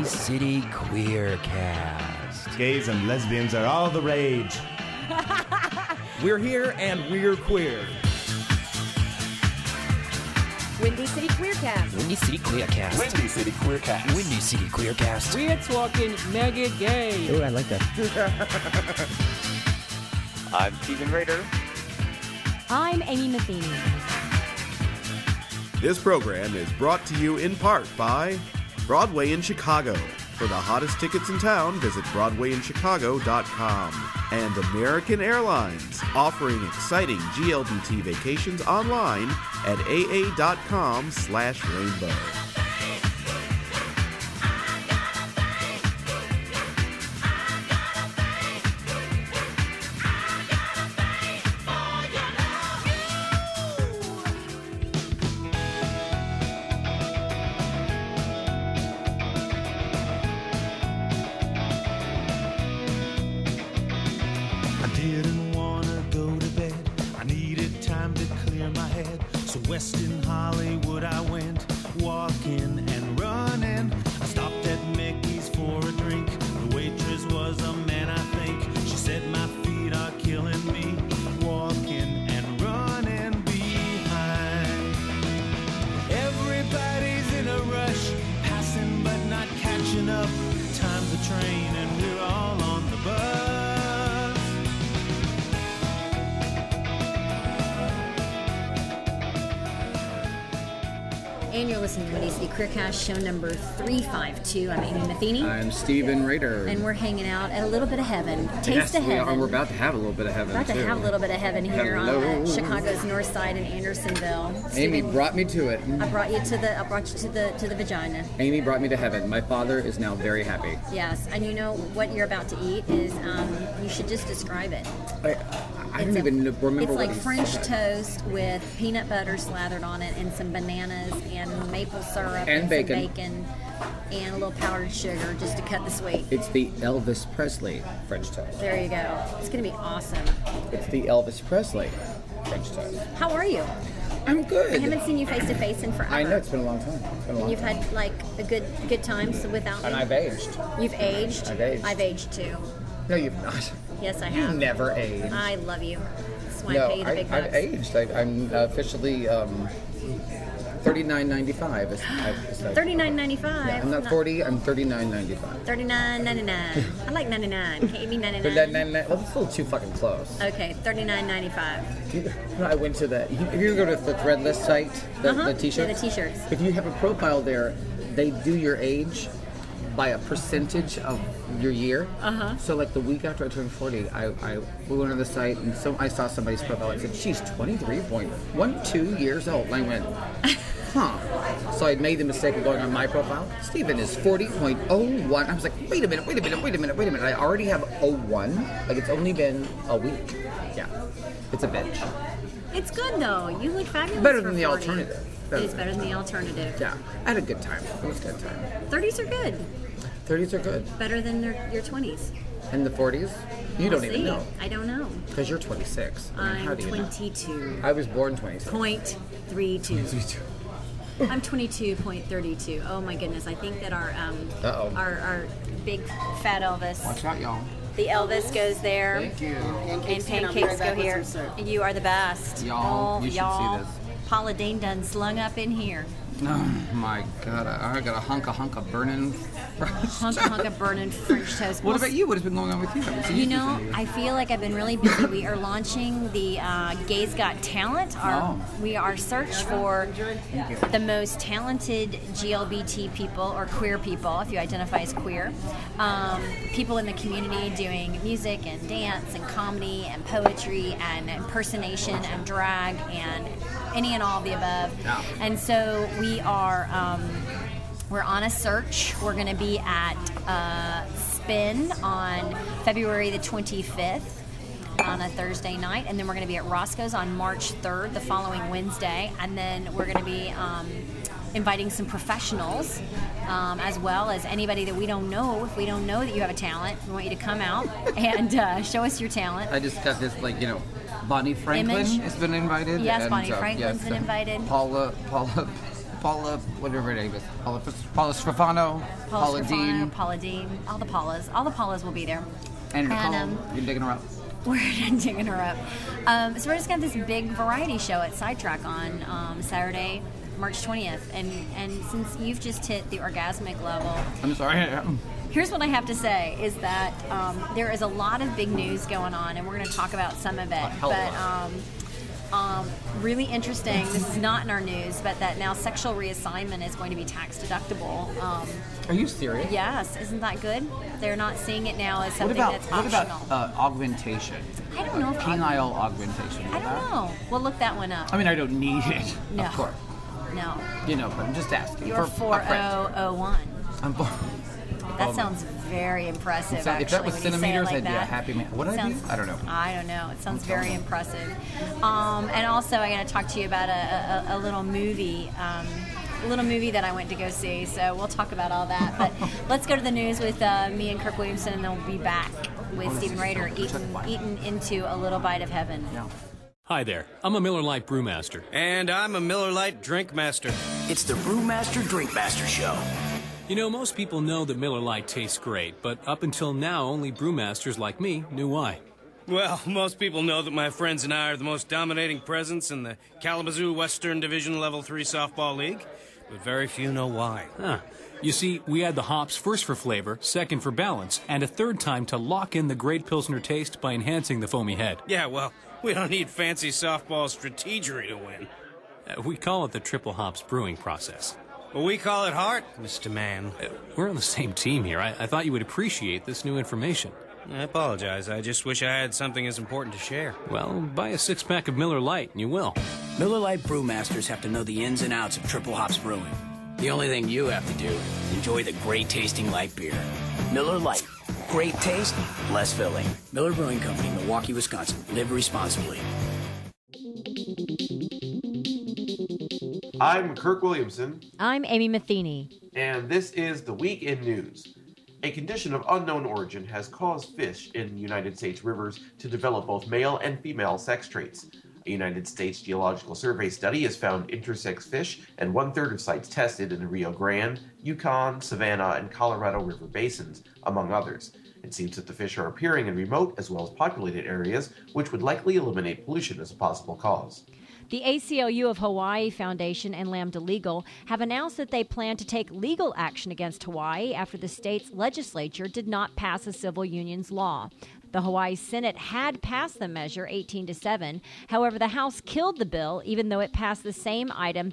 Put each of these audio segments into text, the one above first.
Windy City Queer Cast. Gays and lesbians are all the rage. We're here and we're queer. Windy City Queer Cast. Windy City Queer Cast. Windy City Queer Cast. Windy City Queer Cast. We're talking mega gay. Oh, I like that. I'm Steven Rader. I'm Amy Matheny. This program is brought to you in part by Broadway in Chicago. For the hottest tickets in town, visit BroadwayInChicago.com. And American Airlines, offering exciting GLBT vacations online at aa.com/rainbow. West in Hollywood I went, walking and running. I stopped at Mickey's for a drink. The waitress was a man, I think. She said my feet are killing me, walking and running behind. Everybody's in a rush, passing but not catching up. Time's a train and we're all on the bus. And you're listening to Windy City Queercast, show number 352. I'm Amy Matheny. I'm Steven Rader. And we're hanging out at a little bit of heaven. Taste of heaven. We're about to have a little bit of heaven, About to have a little bit of heaven here Hello. on Chicago's north side in Andersonville. Amy Steven, brought me to it. I brought you to the vagina. Amy brought me to heaven. My father is now very happy. Yes, and you know what you're about to eat is, you should just describe it. I don't even remember It's what like he French said. toast with peanut butter slathered on it and some bananas and maple syrup And some bacon. bacon and a little powdered sugar just to cut the sweet. It's the Elvis Presley French toast. There you go. It's going to be awesome. It's the Elvis Presley French toast. How are you? I'm good. I haven't seen you face to face in forever. I know, it's been a long time. And you've had like a good time without me. And I've aged. You've aged? I've aged. too. No, you've not. Yes, I You have. never aged. I love you. That's why I No, pay you the big bucks. I've aged. I'm officially $39.95. $39.95. Yeah, I'm not 40. I'm $39.95. $39.99. I like 99. Can't you be 99? Well, that's a little too fucking close. Okay, $39.95. I went to the. If you go to the Threadless site, the T-shirts. Yeah, the T-shirts. If you have a profile there, they do your age by a percentage of your year. So like the week after I turned 40, we went to the site and I saw somebody's profile. I said, she's 23.12 years old. And I went, huh. So I made the mistake of going on my profile. Steven is 40.01. I was like, wait a minute. I already have 01. Like it's only been a week. Yeah. It's a bitch. It's good though. You look fabulous. Better for than the 40. alternative. It is better than the alternative. Yeah. I had a good time. It was a good time. 30s are good. 30s are good. Better than your 20s. And the 40s? You don't even know. I don't know. Because you're 26. I mean, how I'm do you 22. know? I was born 26. .32. I'm 22.32. Oh my goodness! I think that our big fat Elvis. Watch out, y'all. The Elvis goes there. Thank you. And pancakes go here. You are the best. Y'all, you should y'all. see this. Paula Deen done slung up in here. Oh my God! I got a hunk of burning. Hunk of burning French toast. What about you? What has been going on with you? I haven't seen You you know, recently. I feel like I've been really busy. We are launching the Gays Got Talent. We are search for the most talented GLBT people or queer people, if you identify as queer. People in the community doing music and dance and comedy and poetry and impersonation and drag and any and all of the above. Yeah. And so we are... we're on a search. We're going to be at Spin on February the 25th on a Thursday night, and then we're going to be at Roscoe's on March 3rd, the following Wednesday, and then we're going to be inviting some professionals, as well as anybody that we don't know. If we don't know that you have a talent, we want you to come out and show us your talent. I just got this, Bonnie Franklin Image. has been invited. Yes, and, Bonnie Franklin's been invited. Paula Paula, whatever her name is. Paula Stefano, Paula Dean. Paula Dean, all the Paulas will be there. And Nicole, you're digging her up. We're digging her up. So we're just going to have this big variety show at Sidetrack on Saturday, March 20th. And since you've just hit the orgasmic level... I'm sorry. Here's what I have to say, is that there is a lot of big news going on, and we're going to talk about some of it. But really interesting, this is not in our news, but that now sexual reassignment is going to be tax deductible. Are you serious? Yes. Isn't that good? They're not seeing it now as something that's optional. What about augmentation? I don't know if penile augmentation. I don't know. We'll look that one up. I mean, I don't need it. No. Of course. No. You know, but I'm just asking. You're 4001. I'm That sounds very impressive, actually. If that was centimeters, like I'd be a happy man. What did I do? I don't know. I don't know. It sounds very impressive. And also, I'm going to talk to you about a little movie. A little movie that I went to go see, so we'll talk about all that. But let's go to the news with me and Kirk Williamson, and then we'll be back with Stephen Rader eating into a little bite of heaven. Yeah. Hi there, I'm a Miller Lite Brewmaster. And I'm a Miller Lite Drinkmaster. It's the Brewmaster Drinkmaster Show. You know, most people know that Miller Lite tastes great, but up until now, only brewmasters like me knew why. Well, most people know that my friends and I are the most dominating presence in the Kalamazoo Western Division Level 3 Softball League, but very few know why. Huh. You see, we add the hops first for flavor, second for balance, and a third time to lock in the great Pilsner taste by enhancing the foamy head. Yeah, well, we don't need fancy softball strategery to win. We call it the triple hops brewing process. Well, we call it heart, Mr. Man. We're on the same team here. I thought you would appreciate this new information. I apologize. I just wish I had something as important to share. Well, buy a six-pack of Miller Lite and you will. Miller Lite Brewmasters have to know the ins and outs of triple hops brewing. The only thing you have to do is enjoy the great-tasting light beer. Miller Lite. Great taste, less filling. Miller Brewing Company, Milwaukee, Wisconsin. Live responsibly. I'm Kirk Williamson. I'm Amy Matheny. And this is the Week in News. A condition of unknown origin has caused fish in United States rivers to develop both male and female sex traits. A United States Geological Survey study has found intersex fish in 1/3 of sites tested in the Rio Grande, Yukon, Savannah, and Colorado River basins, among others. It seems that the fish are appearing in remote as well as populated areas, which would likely eliminate pollution as a possible cause. The ACLU of Hawaii Foundation and Lambda Legal have announced that they plan to take legal action against Hawaii after the state's legislature did not pass a civil unions law. The Hawaii Senate had passed the measure 18-7. However, the House killed the bill, even though it passed the same item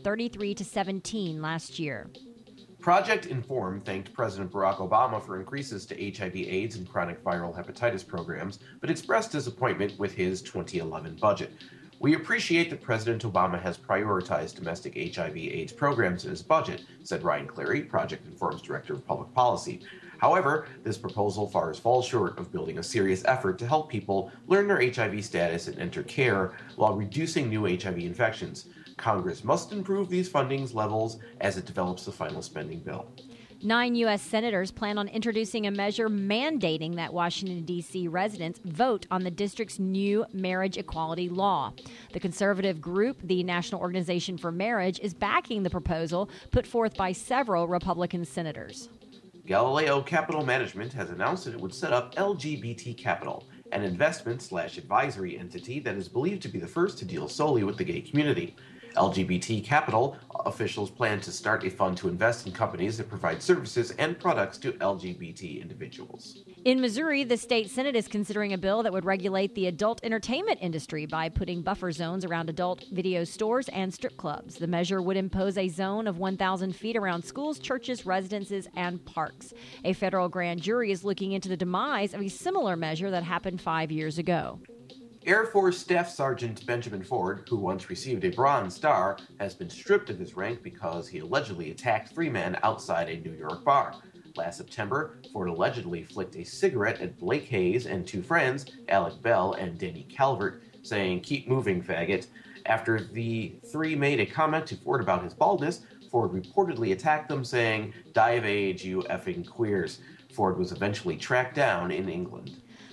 33-17 last year. Project Inform thanked President Barack Obama for increases to HIV/AIDS and chronic viral hepatitis programs, but expressed disappointment with his 2011 budget. We appreciate that President Obama has prioritized domestic HIV/AIDS programs in his budget, said Ryan Cleary, Project Inform's Director of Public Policy. However, this proposal falls short of building a serious effort to help people learn their HIV status and enter care while reducing new HIV infections. Congress must improve these funding levels as it develops the final spending bill. 9 U.S. senators plan on introducing a measure mandating that Washington, D.C. residents vote on the district's new marriage equality law. The conservative group, the National Organization for Marriage, is backing the proposal put forth by several Republican senators. Galileo Capital Management has announced that it would set up LGBT Capital, an investment/advisory entity that is believed to be the first to deal solely with the gay community. LGBT Capital officials plan to start a fund to invest in companies that provide services and products to LGBT individuals. In Missouri, the state Senate is considering a bill that would regulate the adult entertainment industry by putting buffer zones around adult video stores and strip clubs. The measure would impose a zone of 1,000 feet around schools, churches, residences, and parks. A federal grand jury is looking into the demise of a similar measure that happened 5 years ago. Air Force Staff Sergeant Benjamin Ford, who once received a Bronze Star, has been stripped of his rank because he allegedly attacked 3 men outside a New York bar. Last September, Ford allegedly flicked a cigarette at Blake Hayes and 2 friends, Alec Bell and Denny Calvert, saying, "Keep moving, faggot." After the 3 made a comment to Ford about his baldness, Ford reportedly attacked them, saying, "Die of age, you effing queers." Ford was eventually tracked down in England.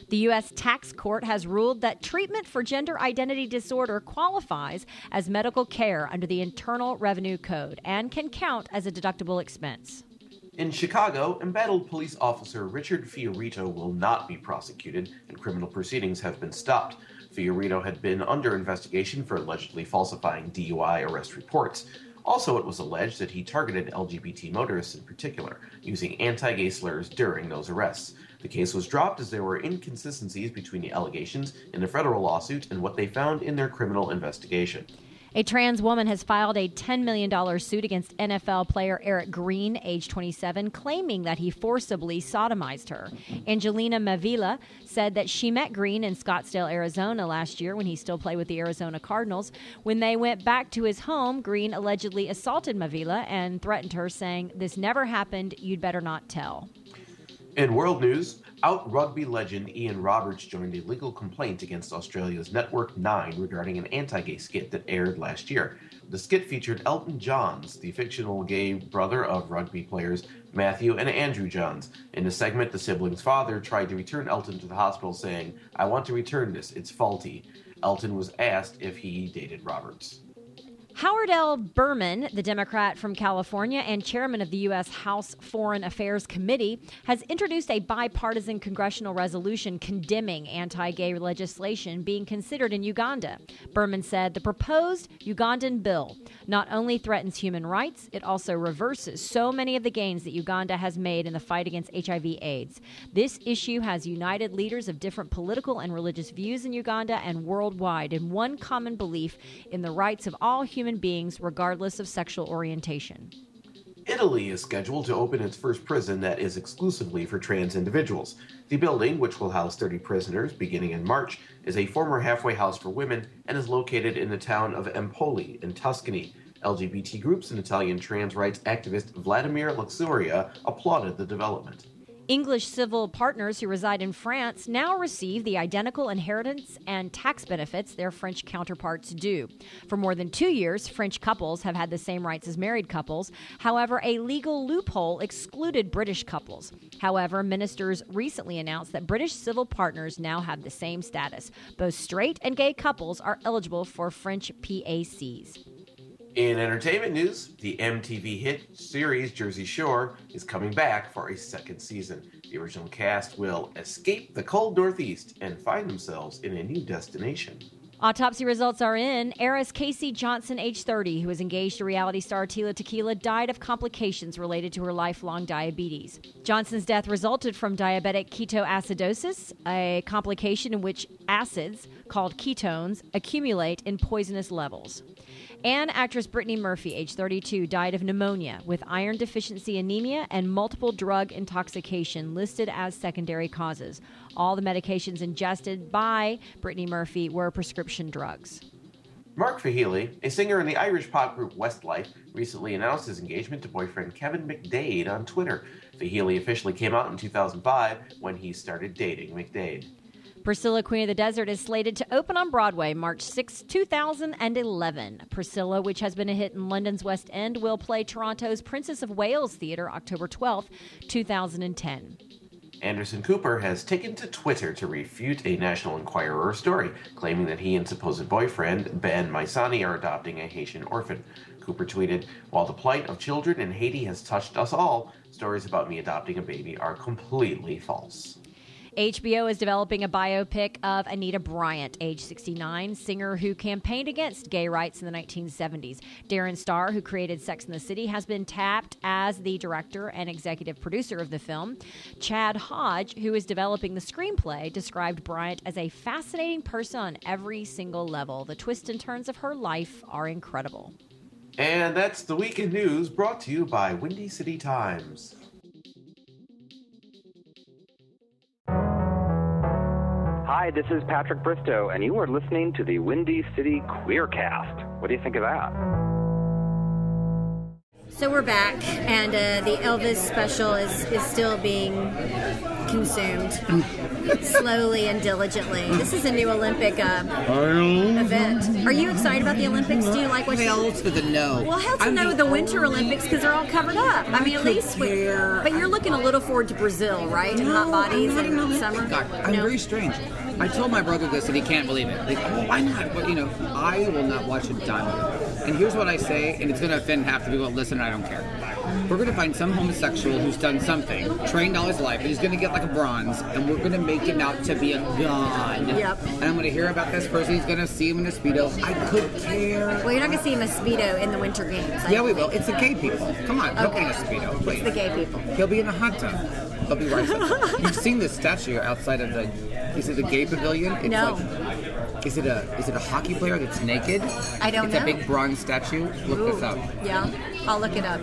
The U.S. Tax Court has ruled that treatment for gender identity disorder qualifies as medical care under the Internal Revenue Code and can count as a deductible expense. In Chicago, embattled police officer Richard Fiorito will not be prosecuted, and criminal proceedings have been stopped. Fiorito had been under investigation for allegedly falsifying DUI arrest reports. Also, it was alleged that he targeted LGBT motorists in particular, using anti-gay slurs during those arrests. The case was dropped as there were inconsistencies between the allegations in the federal lawsuit and what they found in their criminal investigation. A trans woman has filed a $10 million suit against NFL player Eric Green, age 27, claiming that he forcibly sodomized her. Angelina Mavila said that she met Green in Scottsdale, Arizona last year when he still played with the Arizona Cardinals. When they went back to his home, Green allegedly assaulted Mavila and threatened her, saying, "This never happened, you'd better not tell." In world news, out rugby legend Ian Roberts joined a legal complaint against Australia's Network 9 regarding an anti-gay skit that aired last year. The skit featured Elton Johns, the fictional gay brother of rugby players Matthew and Andrew Johns. In the segment, the sibling's father tried to return Elton to the hospital, saying, "I want to return this, it's faulty." Elton was asked if he dated Roberts. Howard L. Berman, the Democrat from California and chairman of the U.S. House Foreign Affairs Committee, has introduced a bipartisan congressional resolution condemning anti-gay legislation being considered in Uganda. Berman said the proposed Ugandan bill not only threatens human rights, it also reverses so many of the gains that Uganda has made in the fight against HIV/AIDS. This issue has united leaders of different political and religious views in Uganda and worldwide in one common belief in the rights of all human beings, regardless of sexual orientation. Italy is scheduled to open its first prison that is exclusively for trans individuals. The building, which will house 30 prisoners beginning in March, is a former halfway house for women and is located in the town of Empoli in Tuscany. LGBT groups and Italian trans rights activist Vladimir Luxuria applauded the development. English civil partners who reside in France now receive the identical inheritance and tax benefits their French counterparts do. For more than 2 years, French couples have had the same rights as married couples. However, a legal loophole excluded British couples. However, ministers recently announced that British civil partners now have the same status. Both straight and gay couples are eligible for French PACs. In entertainment news, the MTV hit series Jersey Shore is coming back for a second season. The original cast will escape the cold Northeast and find themselves in a new destination. Autopsy results are in. Heiress Casey Johnson, age 30, who was engaged to reality star Tila Tequila, died of complications related to her lifelong diabetes. Johnson's death resulted from diabetic ketoacidosis, a complication in which acids, called ketones, accumulate in poisonous levels. And actress Brittany Murphy, age 32, died of pneumonia with iron deficiency anemia and multiple drug intoxication listed as secondary causes. All the medications ingested by Brittany Murphy were prescription drugs. Mark Fahily, a singer in the Irish pop group Westlife, recently announced his engagement to boyfriend Kevin McDade on Twitter. Fahily officially came out in 2005 when he started dating McDade. Priscilla, Queen of the Desert is slated to open on Broadway March 6, 2011. Priscilla, which has been a hit in London's West End, will play Toronto's Princess of Wales Theatre October 12, 2010. Anderson Cooper has taken to Twitter to refute a National Enquirer story, claiming that he and supposed boyfriend Ben Maisani are adopting a Haitian orphan. Cooper tweeted, "While the plight of children in Haiti has touched us all, stories about me adopting a baby are completely false." HBO is developing a biopic of Anita Bryant, age 69, singer who campaigned against gay rights in the 1970s. Darren Star, who created Sex and the City, has been tapped as the director and executive producer of the film. Chad Hodge, who is developing the screenplay, described Bryant as a fascinating person on every single level. The twists and turns of her life are incredible. And that's the Week in News, brought to you by Windy City Times. Hi, this is Patrick Bristow, and you are listening to the Windy City Queercast. What do you think of that? So we're back, and the Elvis special is still being consumed slowly and diligently. This is a new Olympic event. Are you excited about the Olympics? Do you like what Hell to the no. Well, hell to no with the Winter Olympics because they're all covered up. I mean, at least. But you're looking a little forward to Brazil, right? And hot bodies in summer. God, I'm very strange. I told my brother this and he can't believe it. Like, oh, why not? But I will not watch a dime of it. And here's what I say, and it's going to offend half the people that listen, and I don't care. We're going to find some homosexual who's done something, trained all his life, and he's going to get like a bronze, and we're going to make him out to be a god. Yep. And I'm going to hear about this person. He's going to see him in a Speedo. I could care. Well, you're not going to see him in a Speedo in the Winter Games. Yeah, we will. It's the gay people. Come on, he'll be in a Speedo. Please. It's the gay people. He'll be in a hot tub. He'll be right side. You've seen this statue outside of is it the gay pavilion? It's no. Is it a hockey player that's naked? I don't know. It's a big bronze statue. Look this up. Yeah, I'll look it up.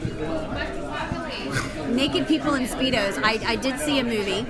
Naked people in Speedos. I did see a movie.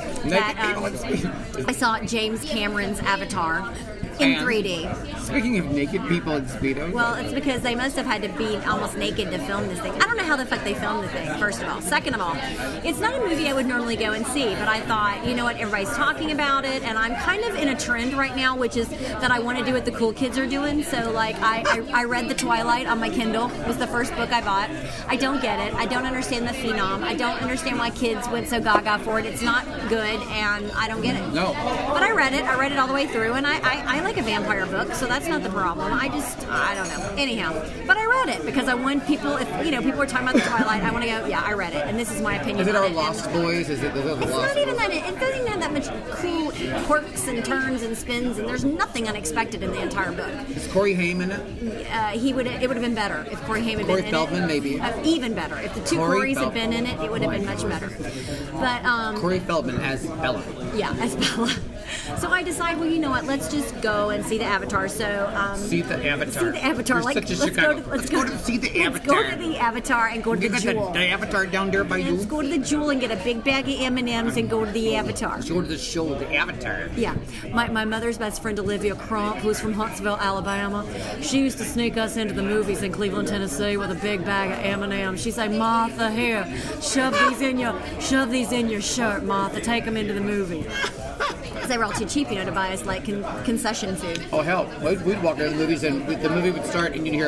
I saw James Cameron's Avatar in 3D. Speaking of naked people in Speedos. Well, it's because they must have had to be almost naked to film this thing. I don't know how the fuck they filmed the thing, first of all. Second of all, it's not a movie I would normally go and see, but I thought, you know what, everybody's talking about it, and I'm kind of in a trend right now, which is that I want to do what the cool kids are doing. So, like, I read The Twilight on my Kindle. It was the first book I bought. I don't get it. I don't understand the phenom. I don't understand why kids went so gaga for it. It's not good, and I don't get it. No. But I read it. I read it all the way through, and I like a vampire book, so that's not the problem. I don't know. Anyhow, but I read it because I want people, if people are talking about The Twilight, I want to go, yeah, I read it, and this is my opinion. Is it on our it. Lost Boys? Is it the Lost It's not even Boys? that. It doesn't even have that much cool quirks and turns and spins, and there's nothing unexpected in the entire book. Is Corey Haim in it? It would have been better if Corey Haim had been in Feldman, it. maybe. Even better. If the two Corys had been in it, it would have been much better. But Corey Feldman as Bella. Yeah, as Bella. So I decide, well, you know what? Let's just go and see the Avatar. So see the Avatar. See the Avatar. You're like, such a let's Chicago. go to see the Let's Avatar. go to the Avatar and go to the Jewel. The Avatar down there by you. Let's go to the Jewel and get a big bag of M&Ms and go to the Avatar. Let's go to the show, the Avatar. Yeah. My mother's best friend, Olivia Crump, who's from Huntsville, Alabama, she used to sneak us into the movies in Cleveland, Tennessee with a big bag of M&Ms. She'd say, Martha, here, shove these in your shirt, Martha. Take them into the movie. Because they were all too cheap, to buy us like concession food. Oh hell, we'd walk into the movies and the movie would start and you'd hear,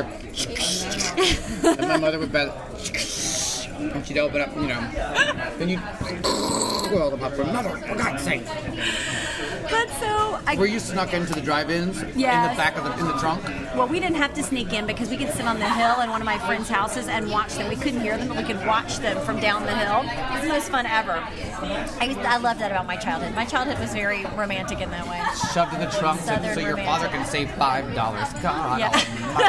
and my mother would bet, and she'd open up, then you'd spoil them up for mother, for God's sake. But so Were you snuck into the drive-ins? Yeah. In the back of in the trunk? Well, we didn't have to sneak in because we could sit on the hill in one of my friends' houses and watch them. We couldn't hear them, but we could watch them from down the hill. It was the most fun ever. I love that about my childhood. My childhood was very romantic in that way. Shoved in the trunk so your romantic. father can save $5. God. Yeah.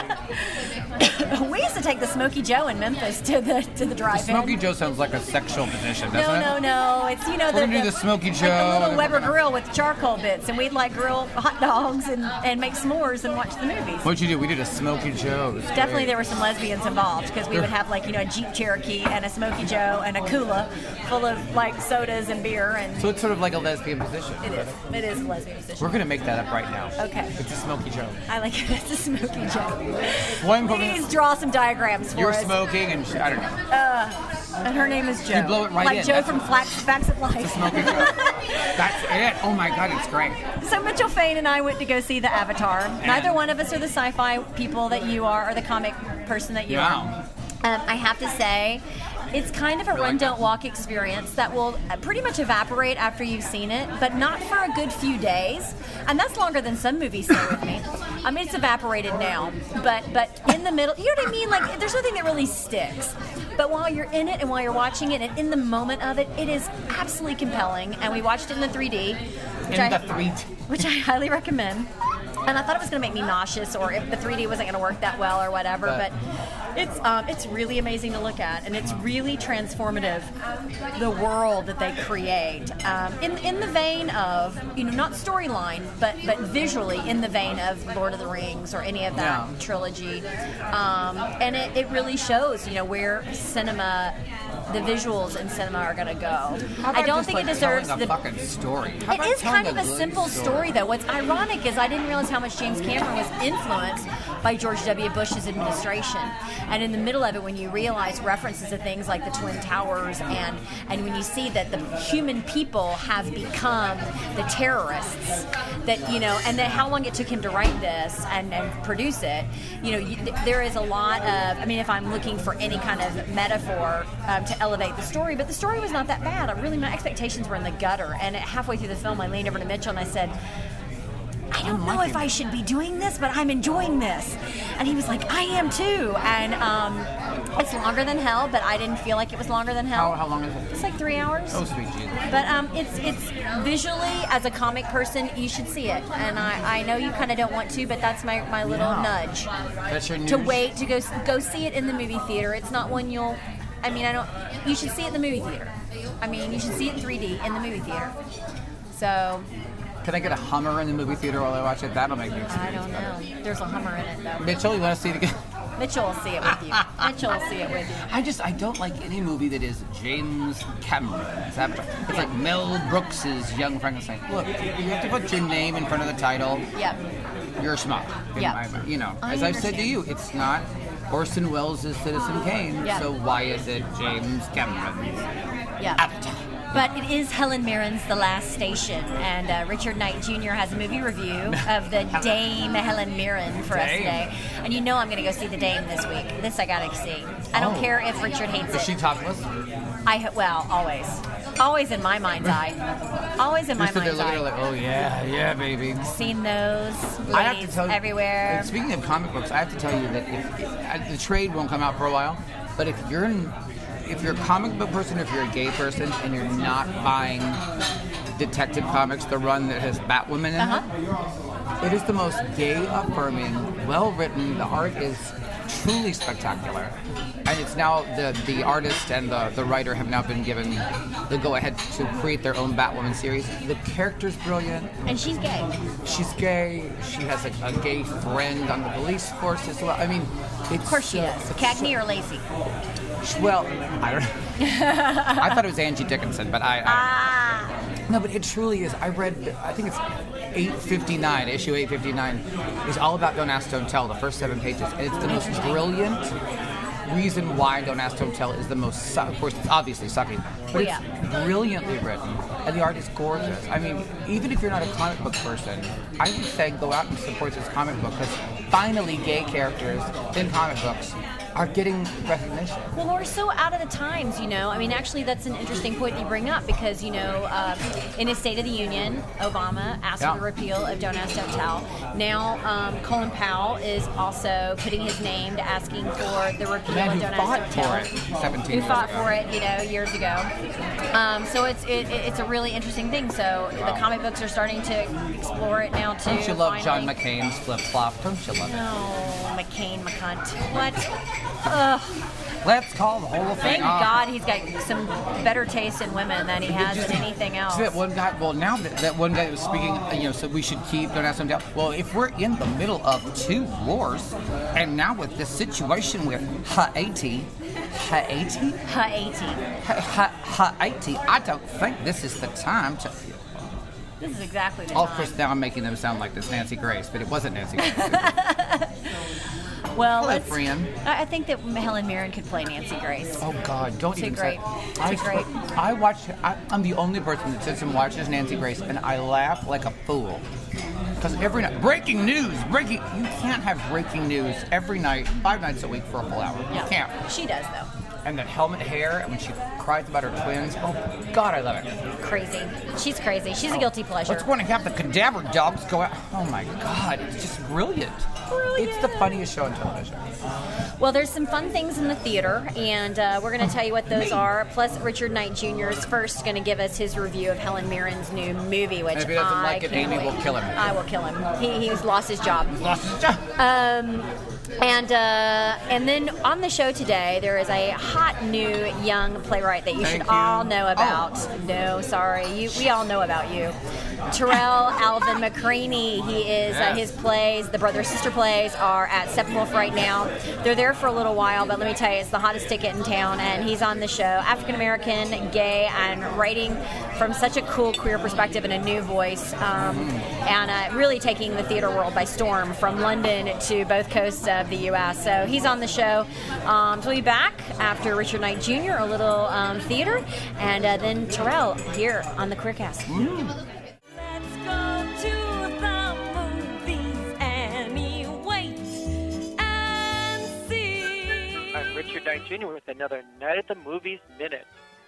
We used to take the Smokey Joe in Memphis to the drive-in. Smokey Joe sounds like a sexual position, doesn't it? No. It's We're gonna do the Smokey Joe. Like the little Weber grill with charcoal bits, and we'd like grill hot dogs and make s'mores and watch the movies. What'd you do? We did a Smokey Joe. Definitely there were some lesbians involved because we would have a Jeep Cherokee and a Smokey Joe and a Kula full of sodas and beer. And so it's sort of like a lesbian position. It is. It is a lesbian position. We're gonna make that up right now. Okay. It's a Smokey Joe. I like it. It's a Smokey Joe. Please draw some diagrams for You're us. smoking and I don't know. And her name is Joe. You blow it right like in. Joe That's from Facts of Life. It's a Smokey Joe. That's it. Oh my God, it's great. So Mitchell Fain and I went to go see the Avatar. Neither one of us are the sci-fi people that you are, or the comic person that you are. I have to say, it's kind of a run, don't walk experience that will pretty much evaporate after you've seen it, but not for a good few days. And that's longer than some movies stay with me. I mean, it's evaporated now, but in the middle, you know what I mean? Like, there's nothing that really sticks. But while you're in it and while you're watching it and in the moment of it, it is absolutely compelling. And we watched it in the 3D. Which I highly recommend. And I thought it was going to make me nauseous, or if the 3D wasn't going to work that well or whatever. But it's really amazing to look at, and it's really transformative. The world that they create, in the vein of not storyline, but visually in the vein of Lord of the Rings or any of that trilogy. And it really shows where cinema. The visuals in cinema are going to go. I don't think it deserves the fucking story. It is kind of a simple story, though. What's ironic is I didn't realize how much James Cameron was influenced by George W. Bush's administration. And in the middle of it, when you realize references to things like the Twin Towers, and when you see that the human people have become the terrorists, that, and then how long it took him to write this and produce it, there is a lot of, if I'm looking for any kind of metaphor to elevate the story, but the story was not that bad. My expectations were in the gutter, and halfway through the film, I leaned over to Mitchell and I said, I don't know if I should be doing this, but I'm enjoying this. And he was like, I am too. And it's longer than hell, but I didn't feel like it was longer than hell. How long is it? It's like 3 hours. Oh, sweet Jesus. But it's visually, as a comic person, you should see it. And I know you kind of don't want to, but that's my little nudge. That's your to wait to go see it in the movie theater. It's not one you should see it in the movie theater. You should see it in 3D in the movie theater. So... Can I get a Hummer in the movie theater while I watch it? That'll make me experience I don't know. There's a Hummer in it, though. Mitchell, you want to see it again? Mitchell will see it with you. Mitchell will see it with you. I don't like any movie that is James Cameron's Avatar. It's like Mel Brooks's Young Frankenstein. Look, you have to put your name in front of the title. Yep. You're a schmuck. As I've said to you, it's not Orson Welles' Citizen Kane, so why is it James Cameron's Avatar? But it is Helen Mirren's The Last Station, and Richard Knight Jr. has a movie review of the Dame Helen Mirren for us today. And I'm going to go see the Dame this week. This I got to see. I don't care if Richard hates it. Is she topless? Always. Always in my mind's eye. Always in my mind's eye. Like, oh yeah, baby. Seen those I have to tell you, everywhere. Speaking of comic books, I have to tell you that if the trade won't come out for a while, but if you're a comic book person, if you're a gay person, and you're not buying Detective Comics, the run that has Batwoman in it, it is the most gay-affirming, well-written. The art is truly spectacular. And it's now the artist and the writer have now been given the go-ahead to create their own Batwoman series. The character's brilliant. And she's gay. She's gay. She has a gay friend on the police force as well. Of course she does. Cagney or Lacey? Well, I don't know. I thought it was Angie Dickinson, but No, but it truly is. I think it's 859, issue 859, is all about Don't Ask, Don't Tell, the first 7 pages. And it's the most brilliant reason why Don't Ask, Don't Tell is the most, of course, it's obviously sucky, but it's brilliantly written, and the art is gorgeous. Even if you're not a comic book person, I would say go out and support this comic book, because finally gay characters in comic books are getting recognition. Well, we're so out of the times, actually, that's an interesting point that you bring up, because, in his State of the Union, Obama asked for the repeal of Don't Ask, Don't Tell. Now, Colin Powell is also putting his name to asking for the repeal of Don't Ask, Don't Tell. Who fought for it, years ago. So it's a really interesting thing. So the comic books are starting to explore it now, too. Don't you love John McCain's flip-flop? Don't you love it? No, McCain, McCunt. What? Let's call the whole thing off. Thank God he's got some better taste in women than he has in anything else. That one guy, now that one guy was speaking, so we should keep Don't Ask, Don't Tell. Well, if we're in the middle of 2 wars, and now with this situation with Haiti, I don't think this is the time to... This is exactly the time. Of course, now I'm making them sound like this Nancy Grace, but it wasn't Nancy Grace. Well, hello, friend. I think that Helen Mirren could play Nancy Grace. Oh God, don't even say. Great. I'm the only person that sits and watches Nancy Grace, and I laugh like a fool. Because every night, breaking news. You can't have breaking news every night, 5 nights a week for a full hour. You can't. She does, though. And that helmet hair, and when she cries about her twins, oh God, I love it. Crazy. She's crazy. She's a guilty pleasure. Let's go and have the cadaver dogs go out. Oh my God, it's just brilliant. It's the funniest show on television. Well, there's some fun things in the theater, and we're going to tell you what those are. Plus, Richard Knight Jr. is first going to give us his review of Helen Mirren's new movie, which and if he doesn't like it, Amy will kill him. I will kill him. He's lost his job. And then on the show today, there is a hot new young playwright that you should all know about. No, sorry, we all know about you. Terrell Alvin McCraney. He is his plays, the brother-sister plays, are at Steppenwolf right now. They're there for a little while, but let me tell you, it's the hottest ticket in town, and he's on the show. African-American, gay, and writing from such a cool queer perspective and a new voice, and really taking the theater world by storm from London to both coasts of the U.S. So he's on the show. So we'll be back after Richard Knight Jr., a little theater, and then Terrell here on the Queercast. Let's go to the movies anyway and see. I'm Richard Knight Jr. with another Night at the Movies Minute.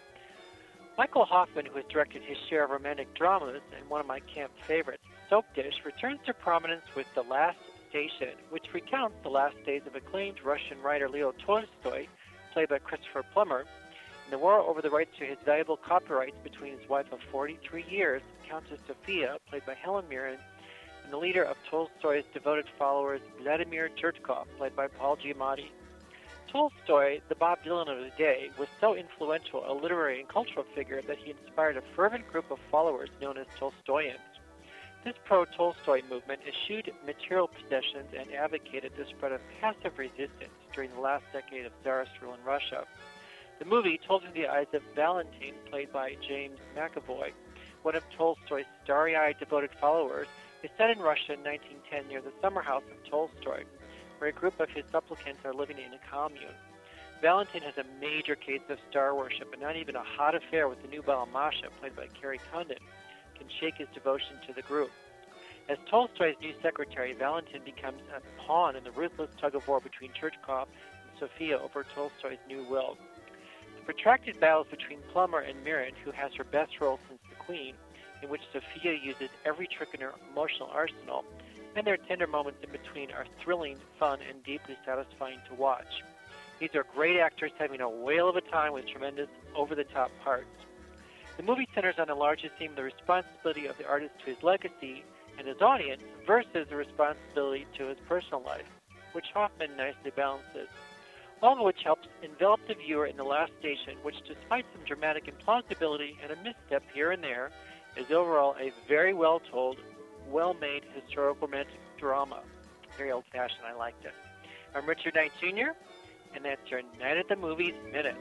Michael Hoffman, who has directed his share of romantic dramas and one of my camp favorites, Soap Dish, returns to prominence with The Last Station, which recounts the last days of acclaimed Russian writer Leo Tolstoy, played by Christopher Plummer, in the war over the rights to his valuable copyrights between his wife of 43 years, Countess Sophia, played by Helen Mirren, and the leader of Tolstoy's devoted followers, Vladimir Chertkov, played by Paul Giamatti. Tolstoy, the Bob Dylan of his day, was so influential a literary and cultural figure that he inspired a fervent group of followers known as Tolstoyans. This pro-Tolstoy movement eschewed material possessions and advocated the spread of passive resistance during the last decade of Tsarist rule in Russia. The movie, told through the eyes of Valentine, played by James McAvoy, one of Tolstoy's starry-eyed devoted followers, is set in Russia in 1910 near the summer house of Tolstoy, where a group of his supplicants are living in a commune. Valentine has a major case of star worship, and not even a hot affair with the nubile Masha, played by Carrie Condon, can shake his devotion to the group. As Tolstoy's new secretary, Valentine becomes a pawn in the ruthless tug-of-war between Chertkov and Sophia over Tolstoy's new will. The protracted battles between Plummer and Mirren, who has her best role since The Queen, in which Sophia uses every trick in her emotional arsenal, and their tender moments in between are thrilling, fun, and deeply satisfying to watch. These are great actors having a whale of a time with tremendous, over-the-top parts. The movie centers on the largest theme of the responsibility of the artist to his legacy and his audience versus the responsibility to his personal life, which Hoffman nicely balances. All of which helps envelop the viewer in The Last Station, which, despite some dramatic implausibility and a misstep here and there, is overall a very well-told, well-made historical romantic drama. Very old-fashioned, I liked it. I'm Richard Knight Jr., and that's your Night at the Movies Minute.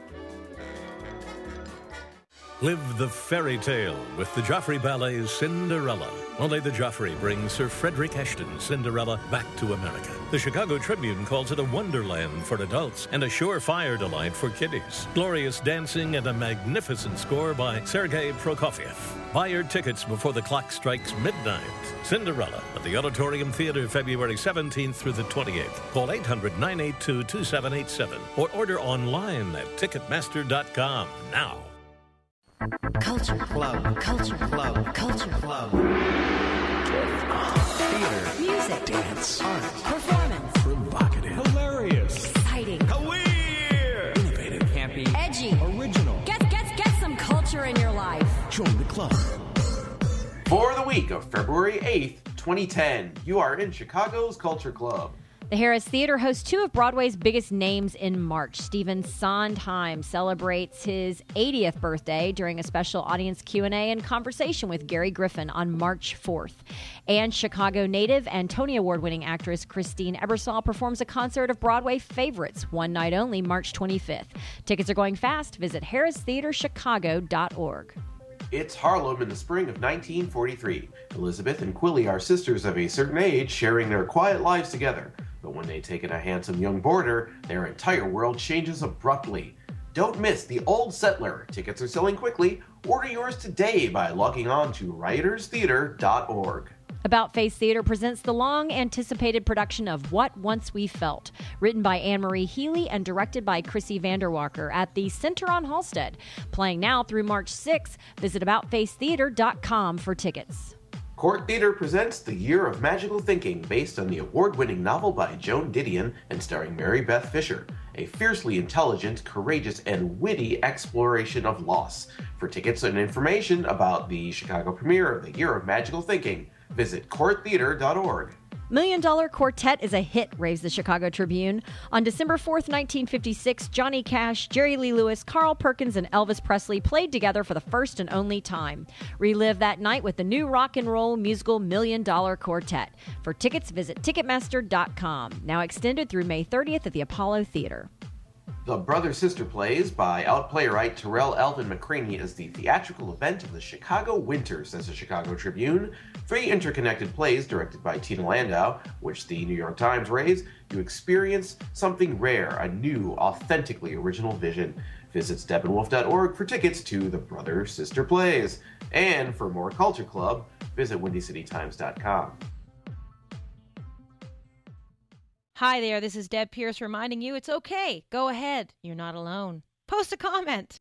Live the fairy tale with the Joffrey Ballet's Cinderella. Only the Joffrey brings Sir Frederick Ashton's Cinderella back to America. The Chicago Tribune calls it a wonderland for adults and a surefire delight for kiddies. Glorious dancing and a magnificent score by Sergei Prokofiev. Buy your tickets before the clock strikes midnight. Cinderella at the Auditorium Theater, February 17th through the 28th. Call 800-982-2787 or order online at Ticketmaster.com now. Culture Club. Culture Club. Culture Club. Theater. Music. Dance. Art. Performance. Provocative. Hilarious. Exciting. Weird. Innovative. Campy. Edgy. Original. Get some culture in your life. Join the club. For the week of February 8th, 2010, you are in Chicago's Culture Club. The Harris Theater hosts two of Broadway's biggest names in March. Stephen Sondheim celebrates his 80th birthday during a special audience Q&A and conversation with Gary Griffin on March 4th. And Chicago native and Tony Award-winning actress Christine Ebersol performs a concert of Broadway favorites, one night only, March 25th. Tickets are going fast. Visit harristheaterchicago.org. It's Harlem in the spring of 1943. Elizabeth and Quilly are sisters of a certain age sharing their quiet lives together. But when they take in a handsome young boarder, their entire world changes abruptly. Don't miss The Old Settler. Tickets are selling quickly. Order yours today by logging on to rioterstheater.org. About Face Theater presents the long-anticipated production of What Once We Felt, written by Anne-Marie Healy and directed by Chrissy Vanderwalker at the Center on Halsted. Playing now through March 6th. Visit aboutfacetheater.com for tickets. Court Theater presents The Year of Magical Thinking, based on the award-winning novel by Joan Didion and starring Mary Beth Fisher, a fiercely intelligent, courageous, and witty exploration of loss. For tickets and information about the Chicago premiere of The Year of Magical Thinking, visit courttheater.org. Million Dollar Quartet is a hit, raves the Chicago Tribune. On December 4th, 1956, Johnny Cash, Jerry Lee Lewis, Carl Perkins, and Elvis Presley played together for the first and only time. Relive that night with the new rock and roll musical Million Dollar Quartet. For tickets, visit Ticketmaster.com. Now extended through May 30th at the Apollo Theater. The Brother-Sister Plays by out-playwright Terrell Alvin McCraney is the theatrical event of the Chicago winter, says the Chicago Tribune. 3 interconnected plays directed by Tina Landau, which the New York Times raves, you experience something rare, a new, authentically original vision. Visit steppenwolf.org for tickets to the Brother-Sister Plays. And for more Culture Club, visit WindyCityTimes.com. Hi there, this is Deb Pierce reminding you it's okay. Go ahead. You're not alone. Post a comment.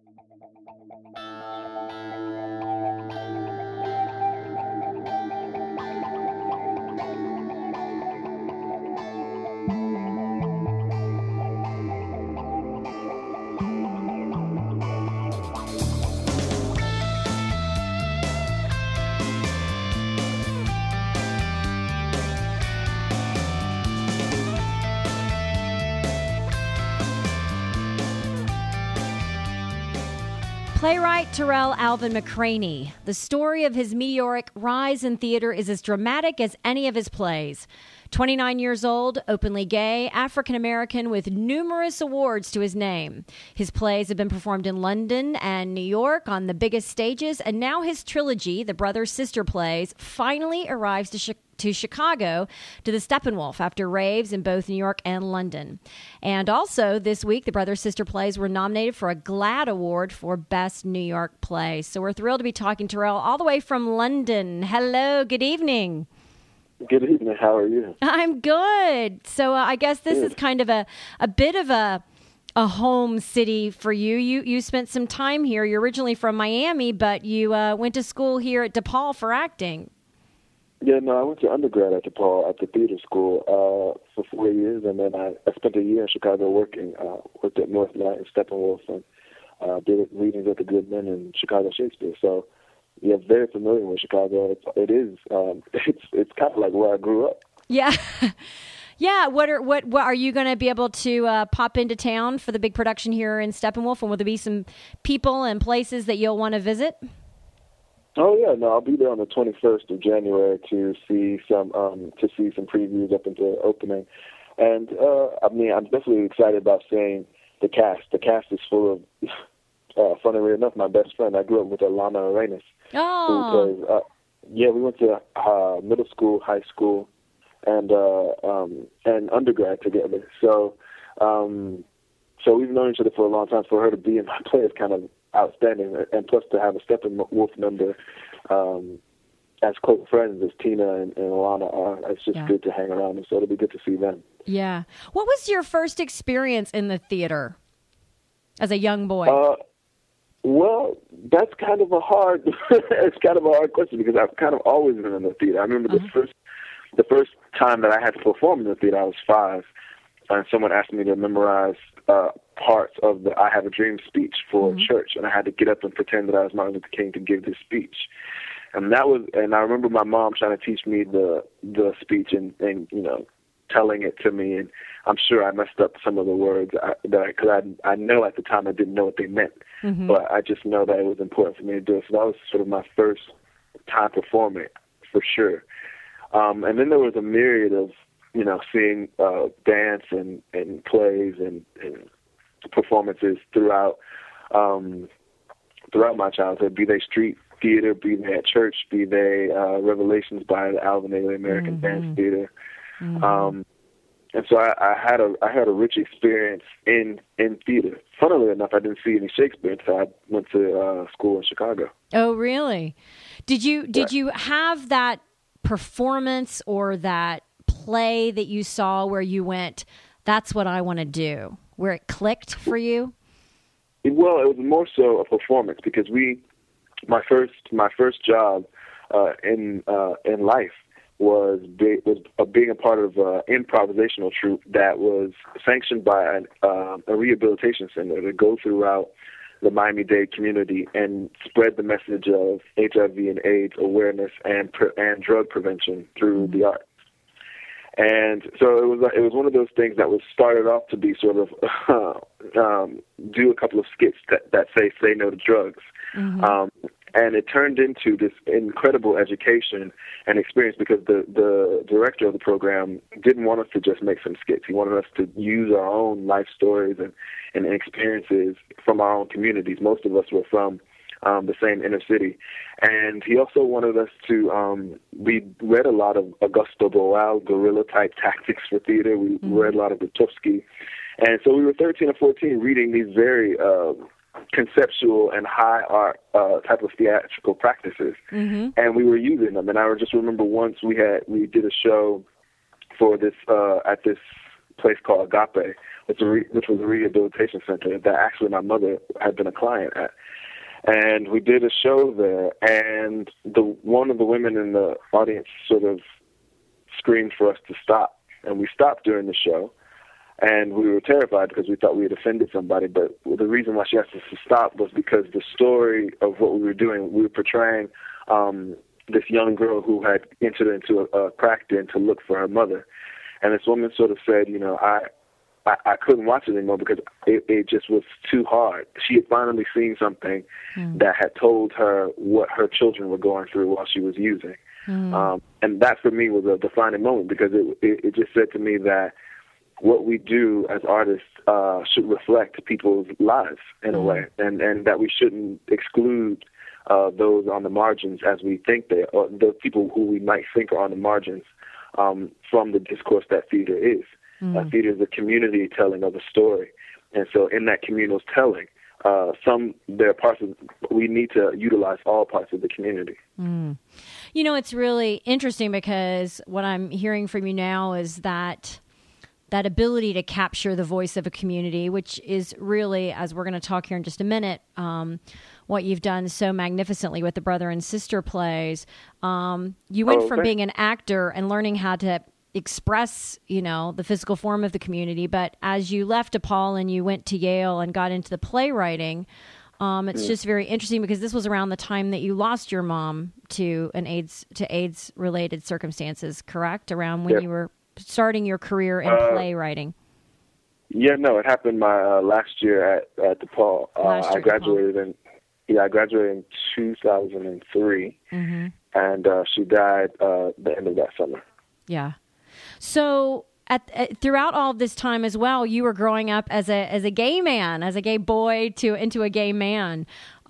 Playwright Terrell Alvin McCraney. The story of his meteoric rise in theater is as dramatic as any of his plays. 29 years old, openly gay, African-American with numerous awards to his name. His plays have been performed in London and New York on the biggest stages, and now his trilogy, the Brother-Sister Plays, finally arrives to Chicago to the Steppenwolf after raves in both New York and London. And also this week, the Brother-Sister Plays were nominated for a GLAAD Award for Best New York Play. So we're thrilled to be talking to Terrell all the way from London. Hello, good evening. Good evening. How are you? I'm good. So I guess this is kind of a bit of a home city for you. You spent some time here. You're originally from Miami, but you went to school here at DePaul for acting. Yeah, no, I went to undergrad at DePaul at the theater school for 4 years, and then I spent a year in Chicago working. Worked at Northlight and Steppenwolf and did readings at the Goodman and Chicago Shakespeare. So, yeah, very familiar with Chicago. It's kind of like where I grew up. Yeah. Yeah, what are you going to be able to pop into town for the big production here in Steppenwolf, and will there be some people and places that you'll want to visit? Oh yeah, no, I'll be there on the 21st of January to see some previews up into opening, and I mean I'm definitely excited about seeing the cast. The cast is full of, funnily enough, my best friend. I grew up with Alana Arenas. Oh. Who plays, yeah, we went to middle school, high school, and undergrad together. So we've known each other for a long time. For her to be in my play is kind of outstanding, and plus to have a Steppenwolf member as close friends as Tina and Alana are, it's just good to hang around, and so it'll be good to see them. Yeah. What was your first experience in the theater as a young boy? Well, that's kind of a hard question, because I've kind of always been in the theater. I remember the first time that I had to perform in the theater, I was 5, and someone asked me to memorize parts of the I Have a Dream speech for church, and I had to get up and pretend that I was Martin Luther King to give this speech. And I remember my mom trying to teach me the speech and you know, telling it to me, and I'm sure I messed up some of the words because I know at the time I didn't know what they meant, but I just know that it was important for me to do it. So that was sort of my first time performing, for sure. And then there was a myriad of, you know, seeing dance and plays and performances throughout my childhood, be they street theater, be they at church, be they Revelations by the Alvin Ailey American Dance Theater. And so I had a rich experience in theater. Funnily enough, I didn't see any Shakespeare until I went to school in Chicago. Oh, really? Did you have that performance or that play that you saw where you went, that's what I want to do, where it clicked for you? Well, it was more so a performance, because my first job in life was being a part of an improvisational troupe that was sanctioned by a rehabilitation center to go throughout the Miami-Dade community and spread the message of HIV and AIDS awareness and drug prevention through the arts. And so it was one of those things that was started off to be sort of do a couple of skits that say no to drugs. Mm-hmm. And it turned into this incredible education and experience because the director of the program didn't want us to just make some skits. He wanted us to use our own life stories and experiences from our own communities. Most of us were from the same inner city. And he also wanted us to, we read a lot of Augusto Boal, guerrilla-type tactics for theater. We read a lot of Butowski. And so we were 13 or 14 reading these very conceptual and high art type of theatrical practices. Mm-hmm. And we were using them. And I just remember once we did a show for this, at this place called Agape, which was a rehabilitation center that actually my mother had been a client at. And we did a show there, and one of the women in the audience sort of screamed for us to stop. And we stopped during the show, and we were terrified because we thought we had offended somebody. But the reason why she asked us to stop was because the story of what we were doing, we were portraying this young girl who had entered into a crack den to look for her mother. And this woman sort of said, you know, I couldn't watch it anymore because it just was too hard. She had finally seen something that had told her what her children were going through while she was using. And that for me was a defining moment because it just said to me that what we do as artists should reflect people's lives in a way, and that we shouldn't exclude those on the margins as we think or the people who we might think are on the margins from the discourse that theater is. Theater is a community telling of a story. And so in that communal telling, there are parts of, we need to utilize all parts of the community. You know, it's really interesting because what I'm hearing from you now is that ability to capture the voice of a community, which is really, as we're going to talk here in just a minute, what you've done so magnificently with the brother and sister plays. You went from being an actor and learning how to express, you know, the physical form of the community. But as you left DePaul and you went to Yale and got into the playwriting, it's just very interesting because this was around the time that you lost your mom to AIDS related circumstances, correct? Around when you were starting your career in playwriting. Yeah, no, it happened my last year at DePaul. I graduated in 2003, and she died the end of that summer. Yeah. So throughout all of this time as well, you were growing up as a gay man, as a gay boy into a gay man.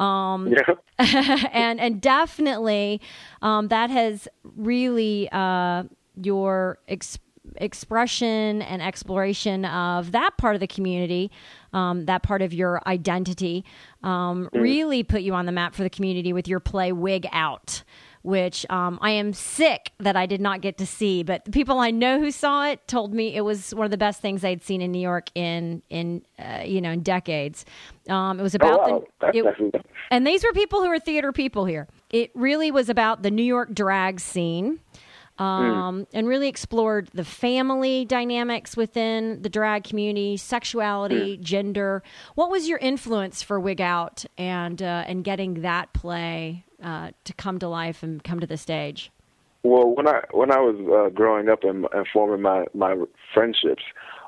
And definitely that has really your expression and exploration of that part of the community, that part of your identity, really put you on the map for the community with your play Wig Out, which I am sick that I did not get to see. But the people I know who saw it told me it was one of the best things I'd seen in New York in decades. It was about and these were people who are theater people here. It really was about the New York drag scene. And really explored the family dynamics within the drag community, sexuality, gender. What was your influence for Wig Out and getting that play to come to life and come to the stage? Well, when I was growing up and forming my friendships,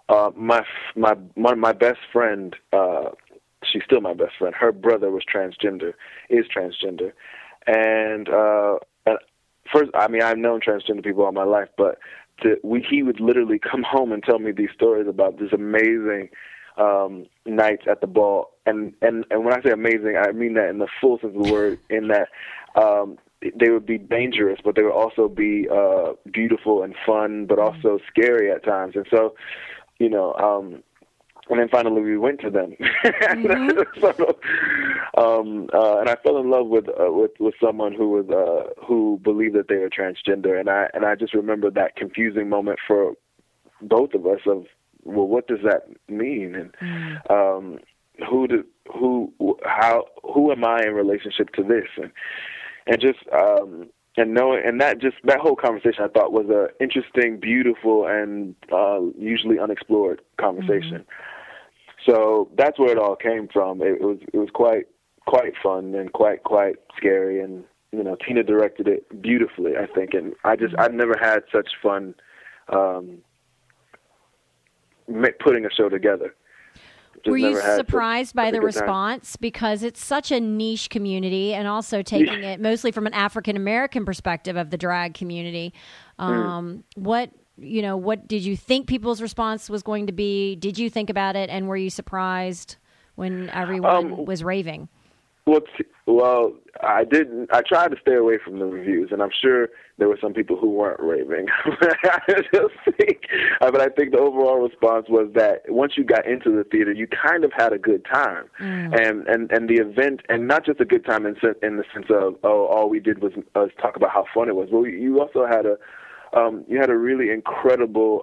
my best friend, she's still my best friend. Her brother is transgender, and first, I mean, I've known transgender people all my life, but he would literally come home and tell me these stories about this amazing nights at the ball. And when I say amazing, I mean that in the full sense of the word, in that they would be dangerous, but they would also be beautiful and fun, but also scary at times. And so, and then finally we went to them. And I fell in love with someone who believed that they were transgender, and I just remember that confusing moment for both of us of, well, what does that mean, and who am I in relationship to this, and just and knowing, and that whole conversation I thought was a interesting, beautiful, and usually unexplored conversation. So that's where it all came from. It was quite fun and quite scary, and Tina directed it beautifully, I think, and I've never had such fun putting a show together. Were you surprised by the response? Because it's such a niche community, and also taking it mostly from an African American perspective of the drag community. What did you think people's response was going to be? Did you think about it, and were you surprised when everyone was raving? Well, I didn't. I tried to stay away from the reviews, and I'm sure there were some people who weren't raving. But I think the overall response was that once you got into the theater, you kind of had a good time, and the event, and not just a good time in the sense of all we did was talk about how fun it was. But you also had a really incredible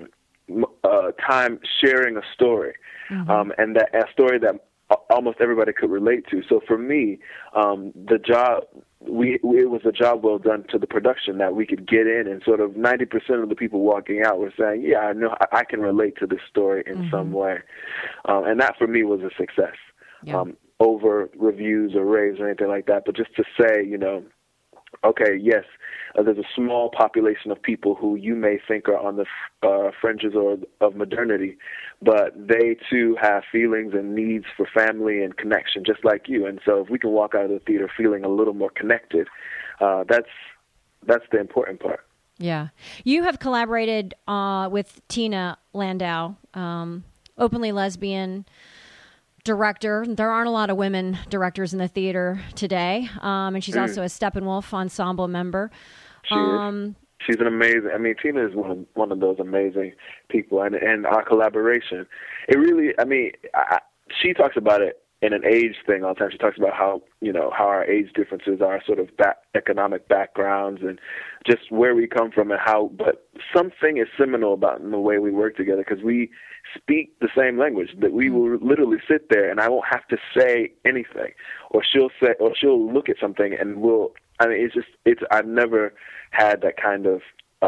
time sharing a story, and that a story that almost everybody could relate to. So for me, the job, it was a job well done to the production that we could get in, and sort of 90% of the people walking out were saying, yeah, I know I can relate to this story in some way. And that for me was a success, over reviews or raves or anything like that. But just to say, okay, yes, there's a small population of people who you may think are on the fringes of modernity, but they too have feelings and needs for family and connection, just like you. And so if we can walk out of the theater feeling a little more connected, that's the important part. Yeah. You have collaborated with Tina Landau, openly lesbian director. There aren't a lot of women directors in the theater today, and she's also a Steppenwolf ensemble member. She is. She's an amazing. I mean, Tina is one of those amazing people, and our collaboration. It really. I mean, she talks about it in an age thing all the time. She talks about how our age differences are, sort of economic backgrounds, and just where we come from, and how. But something is seminal about the way we work together, because we speak the same language. That we will literally sit there, and I won't have to say anything, or she'll look at something, and we'll. I mean, I've never had that kind of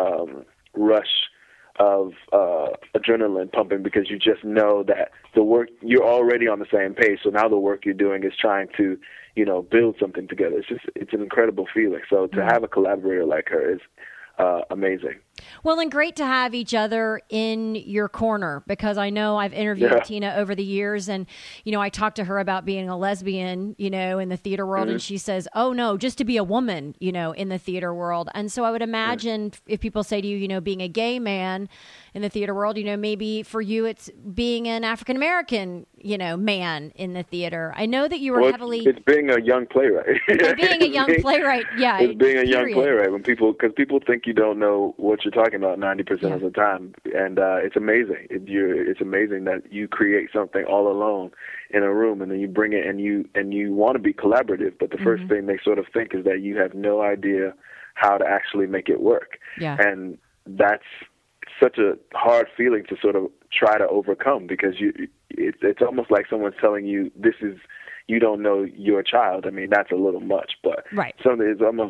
rush of adrenaline pumping, because you just know that the work, you're already on the same page. So now the work you're doing is trying to, build something together. It's an incredible feeling. So to have a collaborator like her is amazing. Well, and great to have each other in your corner, because I know I've interviewed Tina over the years, and, I talked to her about being a lesbian, in the theater world, and she says, oh, no, just to be a woman, in the theater world. And so I would imagine if people say to you, being a gay man in the theater world, maybe for you it's being an African-American, man in the theater. I know that you were heavily... It's being a young playwright. Being a young playwright, yeah. It's being a young playwright because people think you don't know what you're talking about 90% of the time, and it's amazing. It's amazing that you create something all alone in a room, and then you bring it, and you want to be collaborative, but the first thing they sort of think is that you have no idea how to actually make it work. Yeah. And that's such a hard feeling to sort of try to overcome, because it's almost like someone's telling you you don't know your child. I mean, that's a little much, but something is almost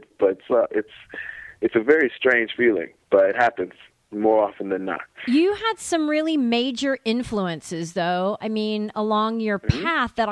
it's a very strange feeling, but it happens more often than not. You had some really major influences, though. I mean, along your path that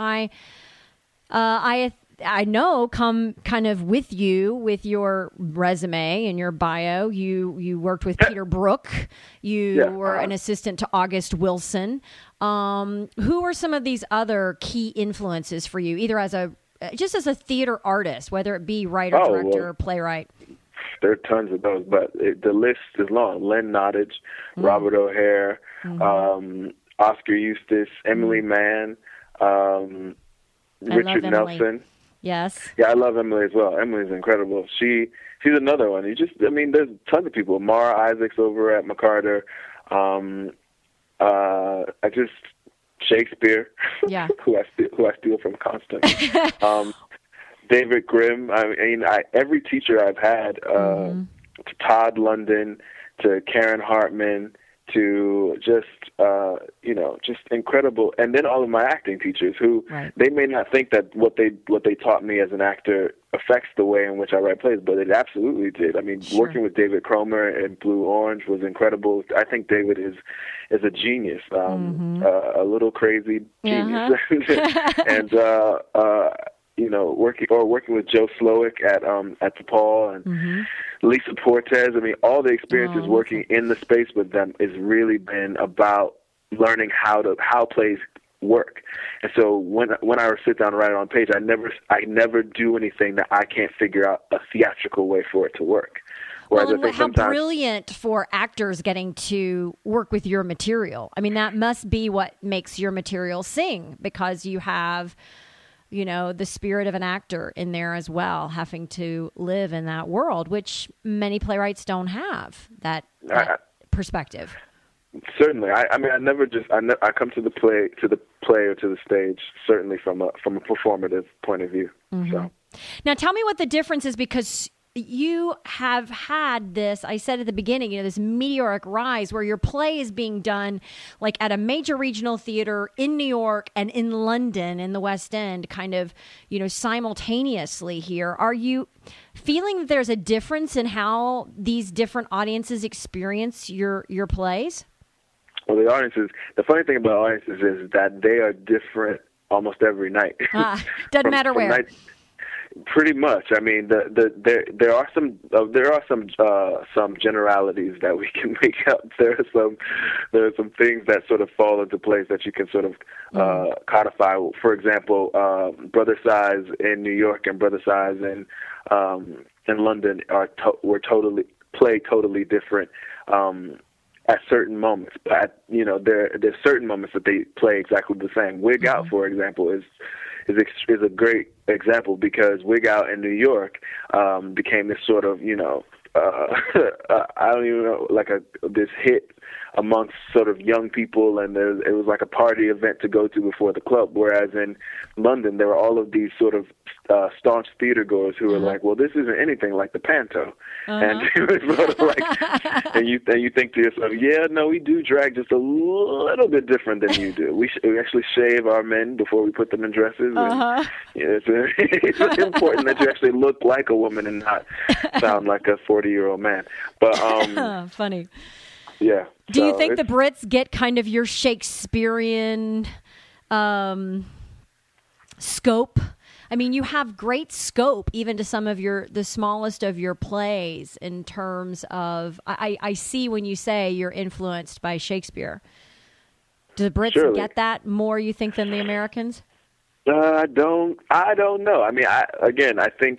I know come kind of with you, with your resume and your bio. You worked with Peter Brook. You were an assistant to August Wilson. Who are some of these other key influences for you, either as a theater artist, whether it be writer, director, or playwright? There are tons of those, but the list is long. Len Nottage, Robert O'Hare, Oscar Eustis, Emily Mann, Richard Nelson. Yes. Yeah, I love Emily as well. Emily's incredible. She's another one. There's tons of people. Mara Isaacs over at McCarter. Shakespeare. Yeah. who I steal from constantly. David Grimm. I mean, every teacher I've had, to Todd London, to Karen Hartman, to just incredible. And then all of my acting teachers, who they may not think that what they taught me as an actor affects the way in which I write plays, but it absolutely did. I mean, working with David Cromer in Blue Orange was incredible. I think David is a genius, a little crazy genius, and working with Joe Slowick at DePaul and Lisa Portes. I mean, all the experiences working in the space with them has really been about learning how plays work. And so when I sit down and write it on page, I never do anything that I can't figure out a theatrical way for it to work. Whereas I think how brilliant for actors getting to work with your material. I mean, that must be what makes your material sing, because you have, the spirit of an actor in there as well, having to live in that world, which many playwrights don't have that perspective. Certainly, I come to the play or to the stage certainly from a performative point of view. So now, tell me what the difference is, because you have had this, I said at the beginning, this meteoric rise where your play is being done like at a major regional theater in New York and in London in the West End, kind of, simultaneously here. Are you feeling that there's a difference in how these different audiences experience your plays? Well, the funny thing about audiences is that they are different almost every night. Doesn't matter where. Pretty much. I mean, there are some generalities that we can make up. There are some things that sort of fall into place that you can sort of codify. For example, Brother Size in New York and Brother Size in London were totally different at certain moments. But there's certain moments that they play exactly the same. Wig Out, for example, is a great example, because Wig Out in New York became this sort of, I don't even know, like this hit amongst sort of young people, and it was like a party event to go to before the club. Whereas in London, there were all of these sort of staunch theater goers who were like, well, this isn't anything like the Panto. And it was sort of like, and you think to yourself, yeah, no, we do drag just a little bit different than you do. We actually shave our men before we put them in dresses. And, it's important that you actually look like a woman and not sound like a 40-year-old man. But funny. Yeah. Do you think the Brits get kind of your Shakespearean scope? I mean, you have great scope even to some of the smallest of your plays in terms of, I see when you say you're influenced by Shakespeare. Do the Brits get that more, you think, than the Americans? I don't know. I mean, I think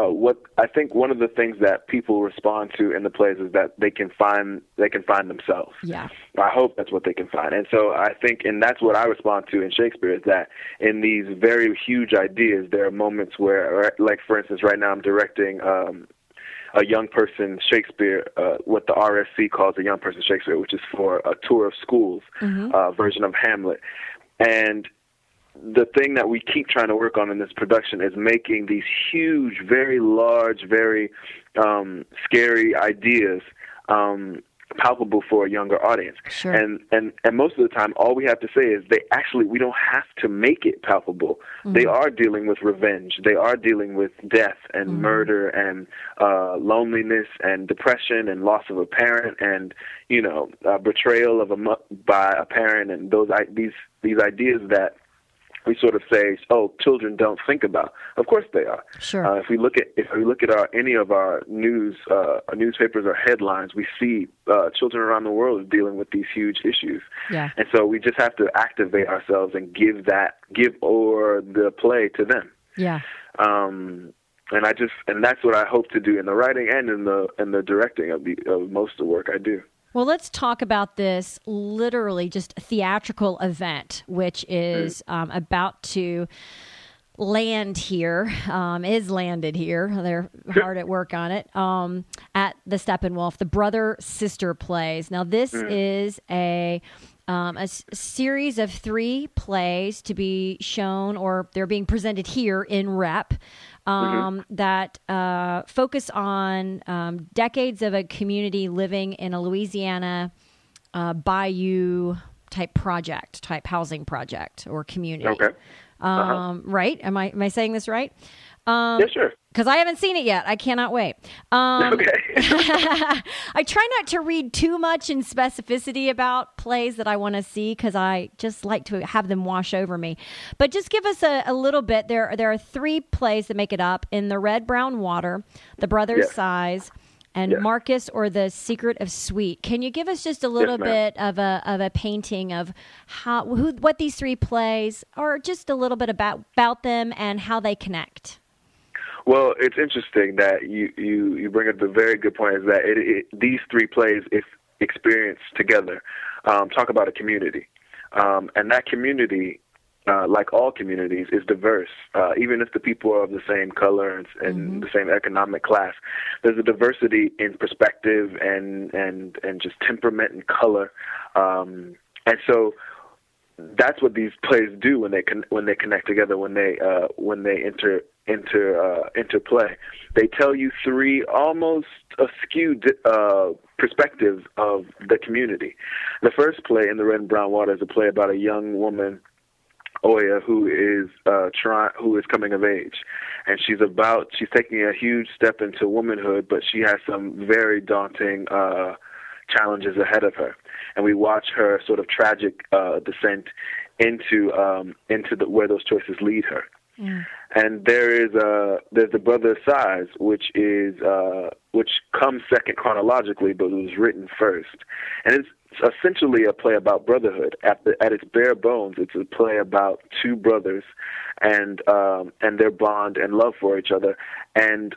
one of the things that people respond to in the plays is that they can find themselves. Yeah. I hope that's what they can find. And so I think, and that's what I respond to in Shakespeare, is that in these very huge ideas, there are moments where, like, for instance, right now I'm directing a young person Shakespeare, what the RSC calls a young person Shakespeare, which is for a tour of schools version of Hamlet. And the thing that we keep trying to work on in this production is making these huge, very large, very scary ideas palpable for a younger audience. Sure. And most of the time, all we have to say is we don't have to make it palpable. They are dealing with revenge. They are dealing with death and murder and loneliness and depression and loss of a parent and, betrayal by a parent, and these ideas that we sort of say, oh, children don't think about. Of course they are. Sure. If we look at any of our newspapers or headlines, we see children around the world dealing with these huge issues. Yeah. And so we just have to activate ourselves and give the play to them. Yeah. And that's what I hope to do in the writing and in the directing of most of the work I do. Well, let's talk about this literally just theatrical event, which is about to land here, is landed here. They're hard at work on it, at the Steppenwolf, the Brother-Sister Plays. Now, this is a series of 3 plays to be shown, or they're being presented here in Rep, that focus on decades of a community living in a Louisiana bayou housing project or community. Okay. Right? Am I saying this right? Yeah, sure. Because I haven't seen it yet. I cannot wait. Okay. I try not to read too much in specificity about plays that I want to see because I just like to have them wash over me. But just give us a little bit. There are 3 plays that make it up: In the Red Brown Water, The Brothers' Size, and Marcus or The Secret of Sweet. Can you give us just a little bit of a painting of what these 3 plays, or just a little bit about them and how they connect? Well, it's interesting that you bring up a very good point, is that these 3 plays, if experienced together, talk about a community. And that community, like all communities, is diverse. Even if the people are of the same color and the same economic class, there's a diversity in perspective and just temperament and color. And so that's what these plays do when they connect together, when they interplay. They tell you 3 almost skewed perspectives of the community. The first play, In the Red and Brown Water, is a play about a young woman, Oya, who is coming of age, and she's taking a huge step into womanhood, but she has some very daunting challenges ahead of her, and we watch her sort of tragic descent into where those choices lead her. Yeah. And there's The Brothers' Size, which comes second chronologically, but it was written first, and it's essentially a play about brotherhood. At its bare bones, it's a play about 2 brothers and their bond and love for each other, and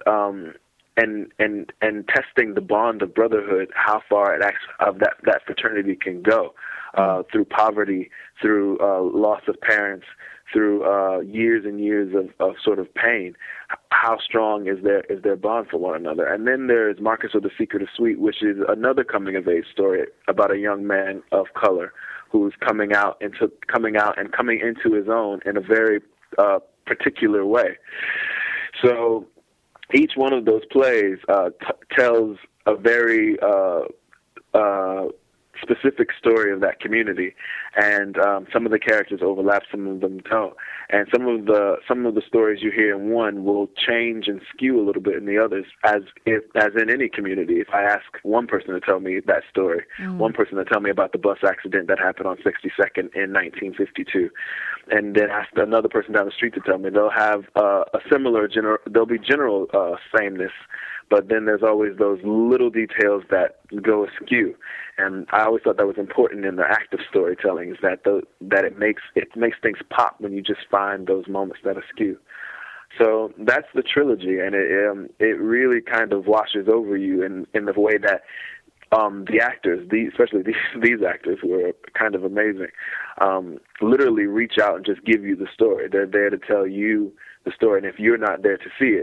testing the bond of brotherhood, how far that fraternity can go, through poverty, through loss of parents, through years and years of sort of pain. How strong is their bond for one another? And then there's Marcus or The Secret of Sweet, which is another coming of age story about a young man of color who's coming out and coming into his own in a very particular way. So each one of those plays tells a very specific story of that community, and some of the characters overlap, some of them don't, and some of the stories you hear in one will change and skew a little bit in the others, as in any community. If I ask one person to tell me that story, one person to tell me about the bus accident that happened on 62nd in 1952, and then ask another person down the street to tell me, they'll have a similar there'll be general sameness, but then there's always those little details that go askew. And I always thought that was important in the act of storytelling, is that it makes things pop when you just find those moments that askew. So that's the trilogy, and it really kind of washes over you in the way that the actors, especially these actors who are kind of amazing, literally reach out and just give you the story. They're there to tell you the story, and if you're not there to see it,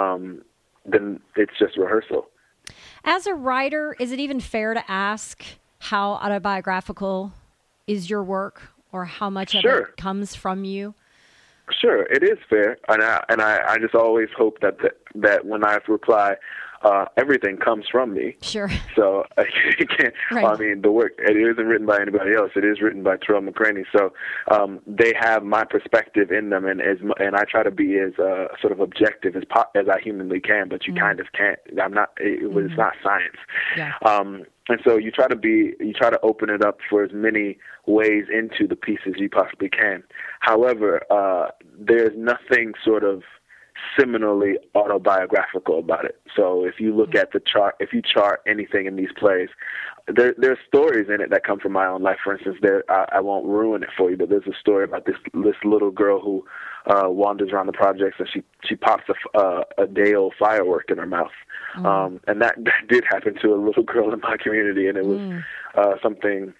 then it's just rehearsal. As a writer, is it even fair to ask how autobiographical is your work, or how much of it comes from you? Sure, it is fair, and I just always hope that when I reply, everything comes from me. Sure. So you can't. Right. I mean, the work, it isn't written by anybody else. It is written by Terrell McCraney. So they have my perspective in them, and I try to be as sort of objective as I humanly can. But you kind of can't. I'm not. It's not science. Yeah. And so you try to open it up for as many ways into the pieces you possibly can. However, there's nothing sort of seminally autobiographical about it. So if you look at the chart, if you chart anything in these plays, there's stories in it that come from my own life. For instance, I won't ruin it for you, but there's a story about this little girl who wanders around the projects, and she pops a day-old firework in her mouth. And that did happen to a little girl in my community, and it was something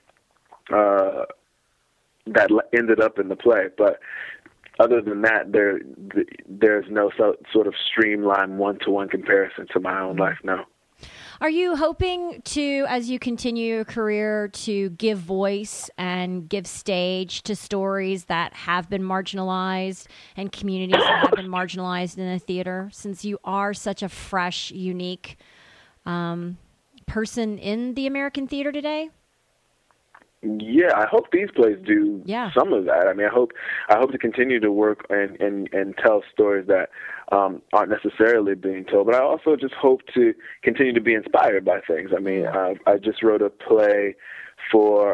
that ended up in the play. But other than that, there's no sort of streamlined one-to-one comparison to my own life now. Are you hoping to, as you continue your career, to give voice and give stage to stories that have been marginalized and communities that have been marginalized in the theater, since you are such a fresh, unique person in the American theater today? Yeah, I hope these plays do some of that. I mean, I hope to continue to work and tell stories that aren't necessarily being told, but I also just hope to continue to be inspired by things. I mean, I just wrote a play for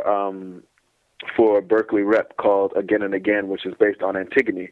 a Berkeley rep called Again and Again, which is based on Antigone,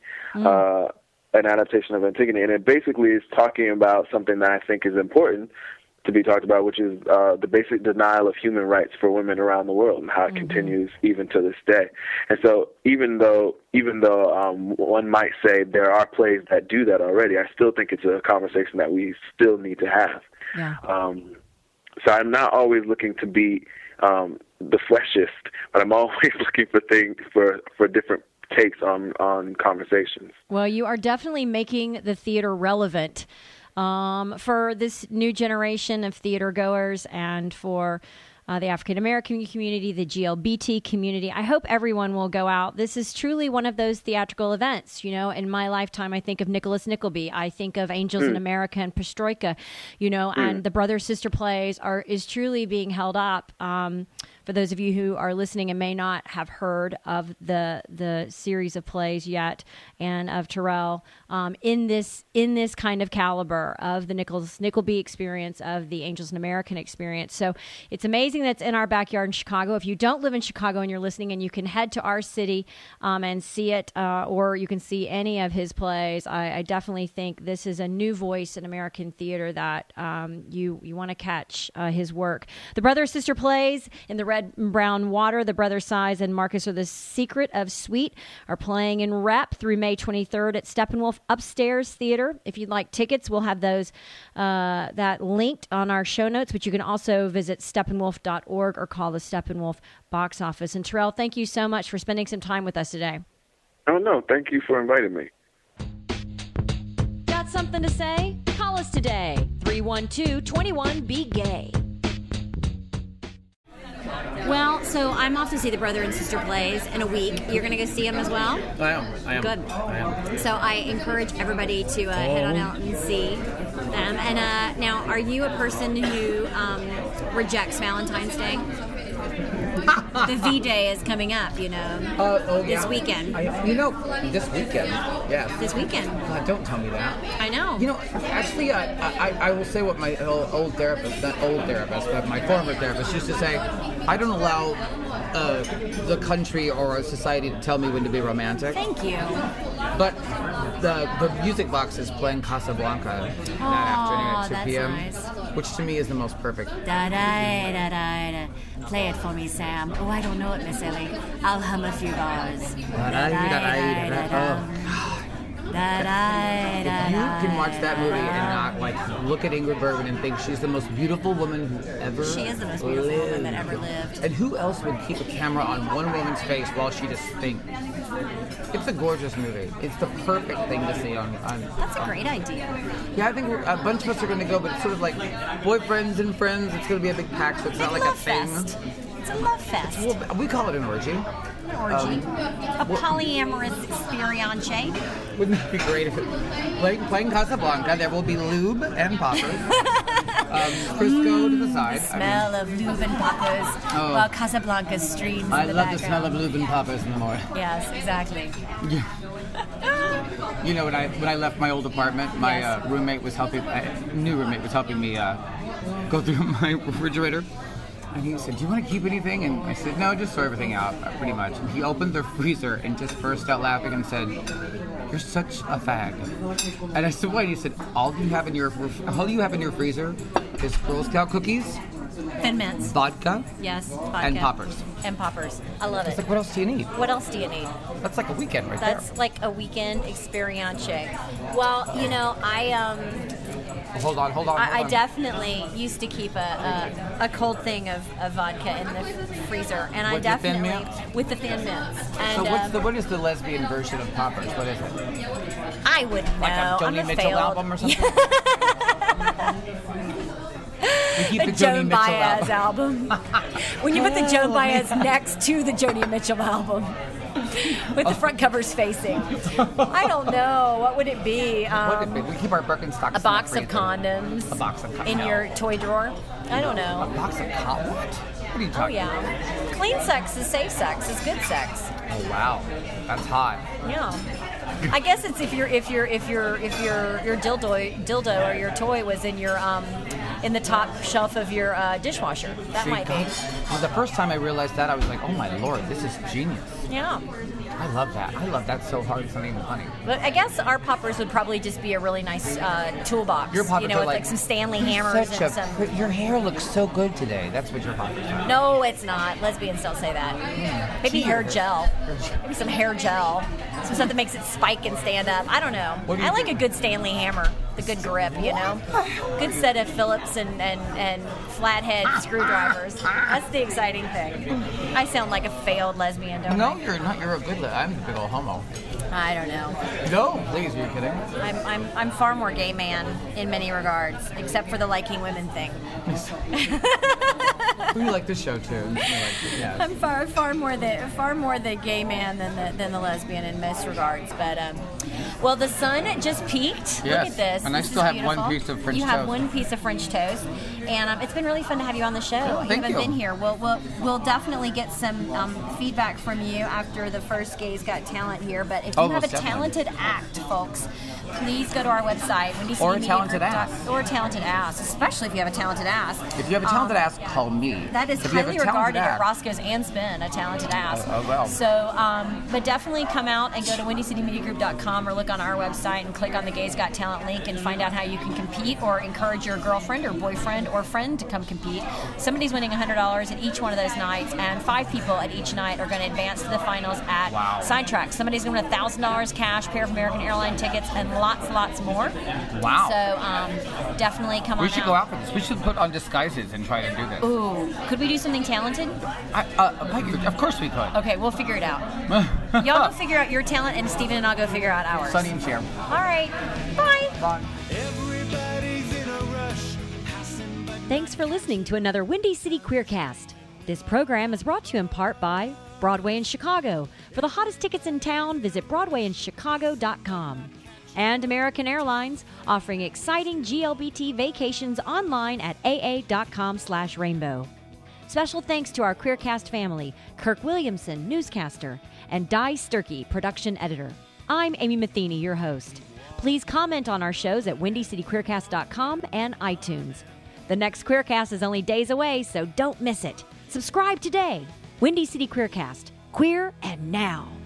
an adaptation of Antigone, and it basically is talking about something that I think is important to be talked about, which is the basic denial of human rights for women around the world and how it continues even to this day. And so even though one might say there are plays that do that already, I still think it's a conversation that we still need to have. Yeah. So I'm not always looking to be the fleshist, but I'm always looking for things for different takes on conversations. Well, you are definitely making the theater relevant for this new generation of theater goers and for the African American community, the GLBT community. I hope everyone will go out. This is truly one of those theatrical events. You know, in my lifetime, I think of Nicholas Nickleby. I think of Angels in America and Perestroika, you know, and the brother-sister plays is truly being held up. For those of you who are listening and may not have heard of the series of plays yet, and of Terrell, in this kind of caliber of the Nicholas Nickleby experience, of the Angels in American experience. So it's amazing that's in our backyard in Chicago. If you don't live in Chicago and you're listening, and you can head to our city and see it, or you can see any of his plays, I definitely think this is a new voice in American theater that you want to catch his work. The brother-sister plays in the Red and Brown Water, The Brother Size, and Marcus Are the Secret of Sweet are playing in Rep through May 23rd at Steppenwolf Upstairs Theater. If you'd like tickets, we'll have those that linked on our show notes, but you can also visit steppenwolf.org or call the Steppenwolf box office. And Terrell, thank you so much for spending some time with us today. Oh, no, thank you for inviting me. Got something to say? Call us today, 312-21-BE-GAY. Well, so I'm off to see the brother and sister plays in a week. You're going to go see them as well? I am. Good. I am. So I encourage everybody to head on out and see them. And now, are you a person who rejects Valentine's Day? The V-Day is coming up, you know, this weekend. This weekend, yeah. This weekend. God, don't tell me that. I know. You know, actually, I will say what my old therapist, not old therapist, but my former therapist used to say, I don't allow the country or a society to tell me when to be romantic. Thank you. But the music box is playing Casablanca that afternoon at 2 p.m., nice. which to me is the most perfect. Da-da-da-da-da. Play it for me, Sam. Oh, I don't know it, Miss Ellie. I'll hum a few bars. If you can watch that movie and not look at Ingrid Bergman and think she's the most beautiful woman who ever lived. She is the most beautiful woman that ever lived. And who else would keep a camera on one woman's face while she just thinks? It's a gorgeous movie. It's the perfect thing to see on That's a great idea. Yeah, I think a bunch of us are going to go, but it's sort of like boyfriends and friends. It's going to be a big pack, so it's not like a thing. It's a love fest. We call it an orgy. An orgy. A polyamorous experience. Wouldn't it be great if playing Casablanca, there will be lube and poppers. Crisco to the side. The smell of lube and poppers while Casablanca streams in the background. I love the smell of lube and poppers in the morning. Yes, exactly. You know, when I left my old apartment, my new roommate was helping me go through my refrigerator. And he said, do you want to keep anything? And I said, no, just throw everything out, pretty much. And he opened the freezer and just burst out laughing and said, you're such a fag. And I said, what? He said, all you have in your freezer is Girl Scout cookies, Thin Mints, vodka, vodka, and poppers. And poppers. I love it. It's like, what else do you need? What else do you need? That's like a weekend right there. That's like a weekend experience. Well, you know, Hold on. I definitely used to keep a cold thing of vodka in the freezer, and I definitely with the Thin Mints. And, so what is the lesbian version of poppers? What is it? I wouldn't know. Like a Joni Mitchell album or something? We keep the Joan Baez album. When you put the Joan Baez next to the Joni Mitchell album. With the front covers facing. I don't know. What would it be? What would it be? We keep our Birkenstocks. A box of condoms. A box of condoms. In your toy drawer. I don't know. A box of condoms? What? What are you Oh talking yeah. Clean sex is safe sex. Is good sex. Oh wow, that's hot. Yeah. I guess it's if your dildo or your toy was in your in the top shelf of your dishwasher. That might be. Well, the first time I realized that, I was like, oh my Lord, this is genius. Yeah. I love that. I love that so hard. It's not even funny. But I guess our poppers would probably just be a really nice toolbox. Your poppers with are like some Stanley "You're hammers such and a some. pre- Your hair looks so good today. That's what your poppers are. No, it's not. Lesbians don't say that. Maybe hair gel. Maybe some hair gel. Some stuff that makes it spike and stand up. I don't know. I like a good Stanley hammer. The good grip, you know. Good set of Phillips and flathead screwdrivers. That's the exciting thing. I sound like a failed lesbian, don't I? No, you're not. You're a good. I'm a big old homo. I don't know. No, please, are you kidding? I'm far more gay man in many regards, except for the liking women thing. You like this show too. Yes. I'm far more the gay man than the lesbian in most regards. But well, the sun just peaked. Yes. Look at this. And I This still is have beautiful. one piece of French You toast. have one piece of French toast, and it's been really fun to have you on the show. Oh, thank haven't you. been here. We'll definitely get some feedback from you after the first Gays Got Talent here. But if you have a most definitely. talented act, folks, please go to our website, Or a talented ass. Or a talented ass, especially if you have a talented ass. If you have a talented ass, call me. That is If you have a highly talented regarded at ass- Roscoe's and Spin, a talented ass. Oh, well. So, but definitely come out and go to WindyCityMediaGroup.com or look on our website and click on the Gays Got Talent link and find out how you can compete or encourage your girlfriend or boyfriend or friend to come compete. Somebody's winning $100 at each one of those nights, and 5 people at each night are going to advance to the finals at Sidetrack. Somebody's going to win $1,000 cash, pair of American Airline tickets, and lots more. Wow. So definitely come on We should out. go out for this. We should put on disguises and try to do this. Ooh, could we do something talented? Of course we could. Okay, we'll figure it out. Y'all go figure out your talent, and Steven and I'll go figure out ours. Sunny and Cher. All right. Bye. Bye. Thanks for listening to another Windy City Queercast. This program is brought to you in part by Broadway in Chicago. For the hottest tickets in town, visit BroadwayInChicago.com. And American Airlines, offering exciting GLBT vacations online at aa.com/rainbow. Special thanks to our Queercast family, Kirk Williamson, newscaster, and Di Sturkey, production editor. I'm Amy Matheny, your host. Please comment on our shows at WindyCityQueercast.com and iTunes. The next Queercast is only days away, so don't miss it. Subscribe today. Windy City Queercast. Queer and now.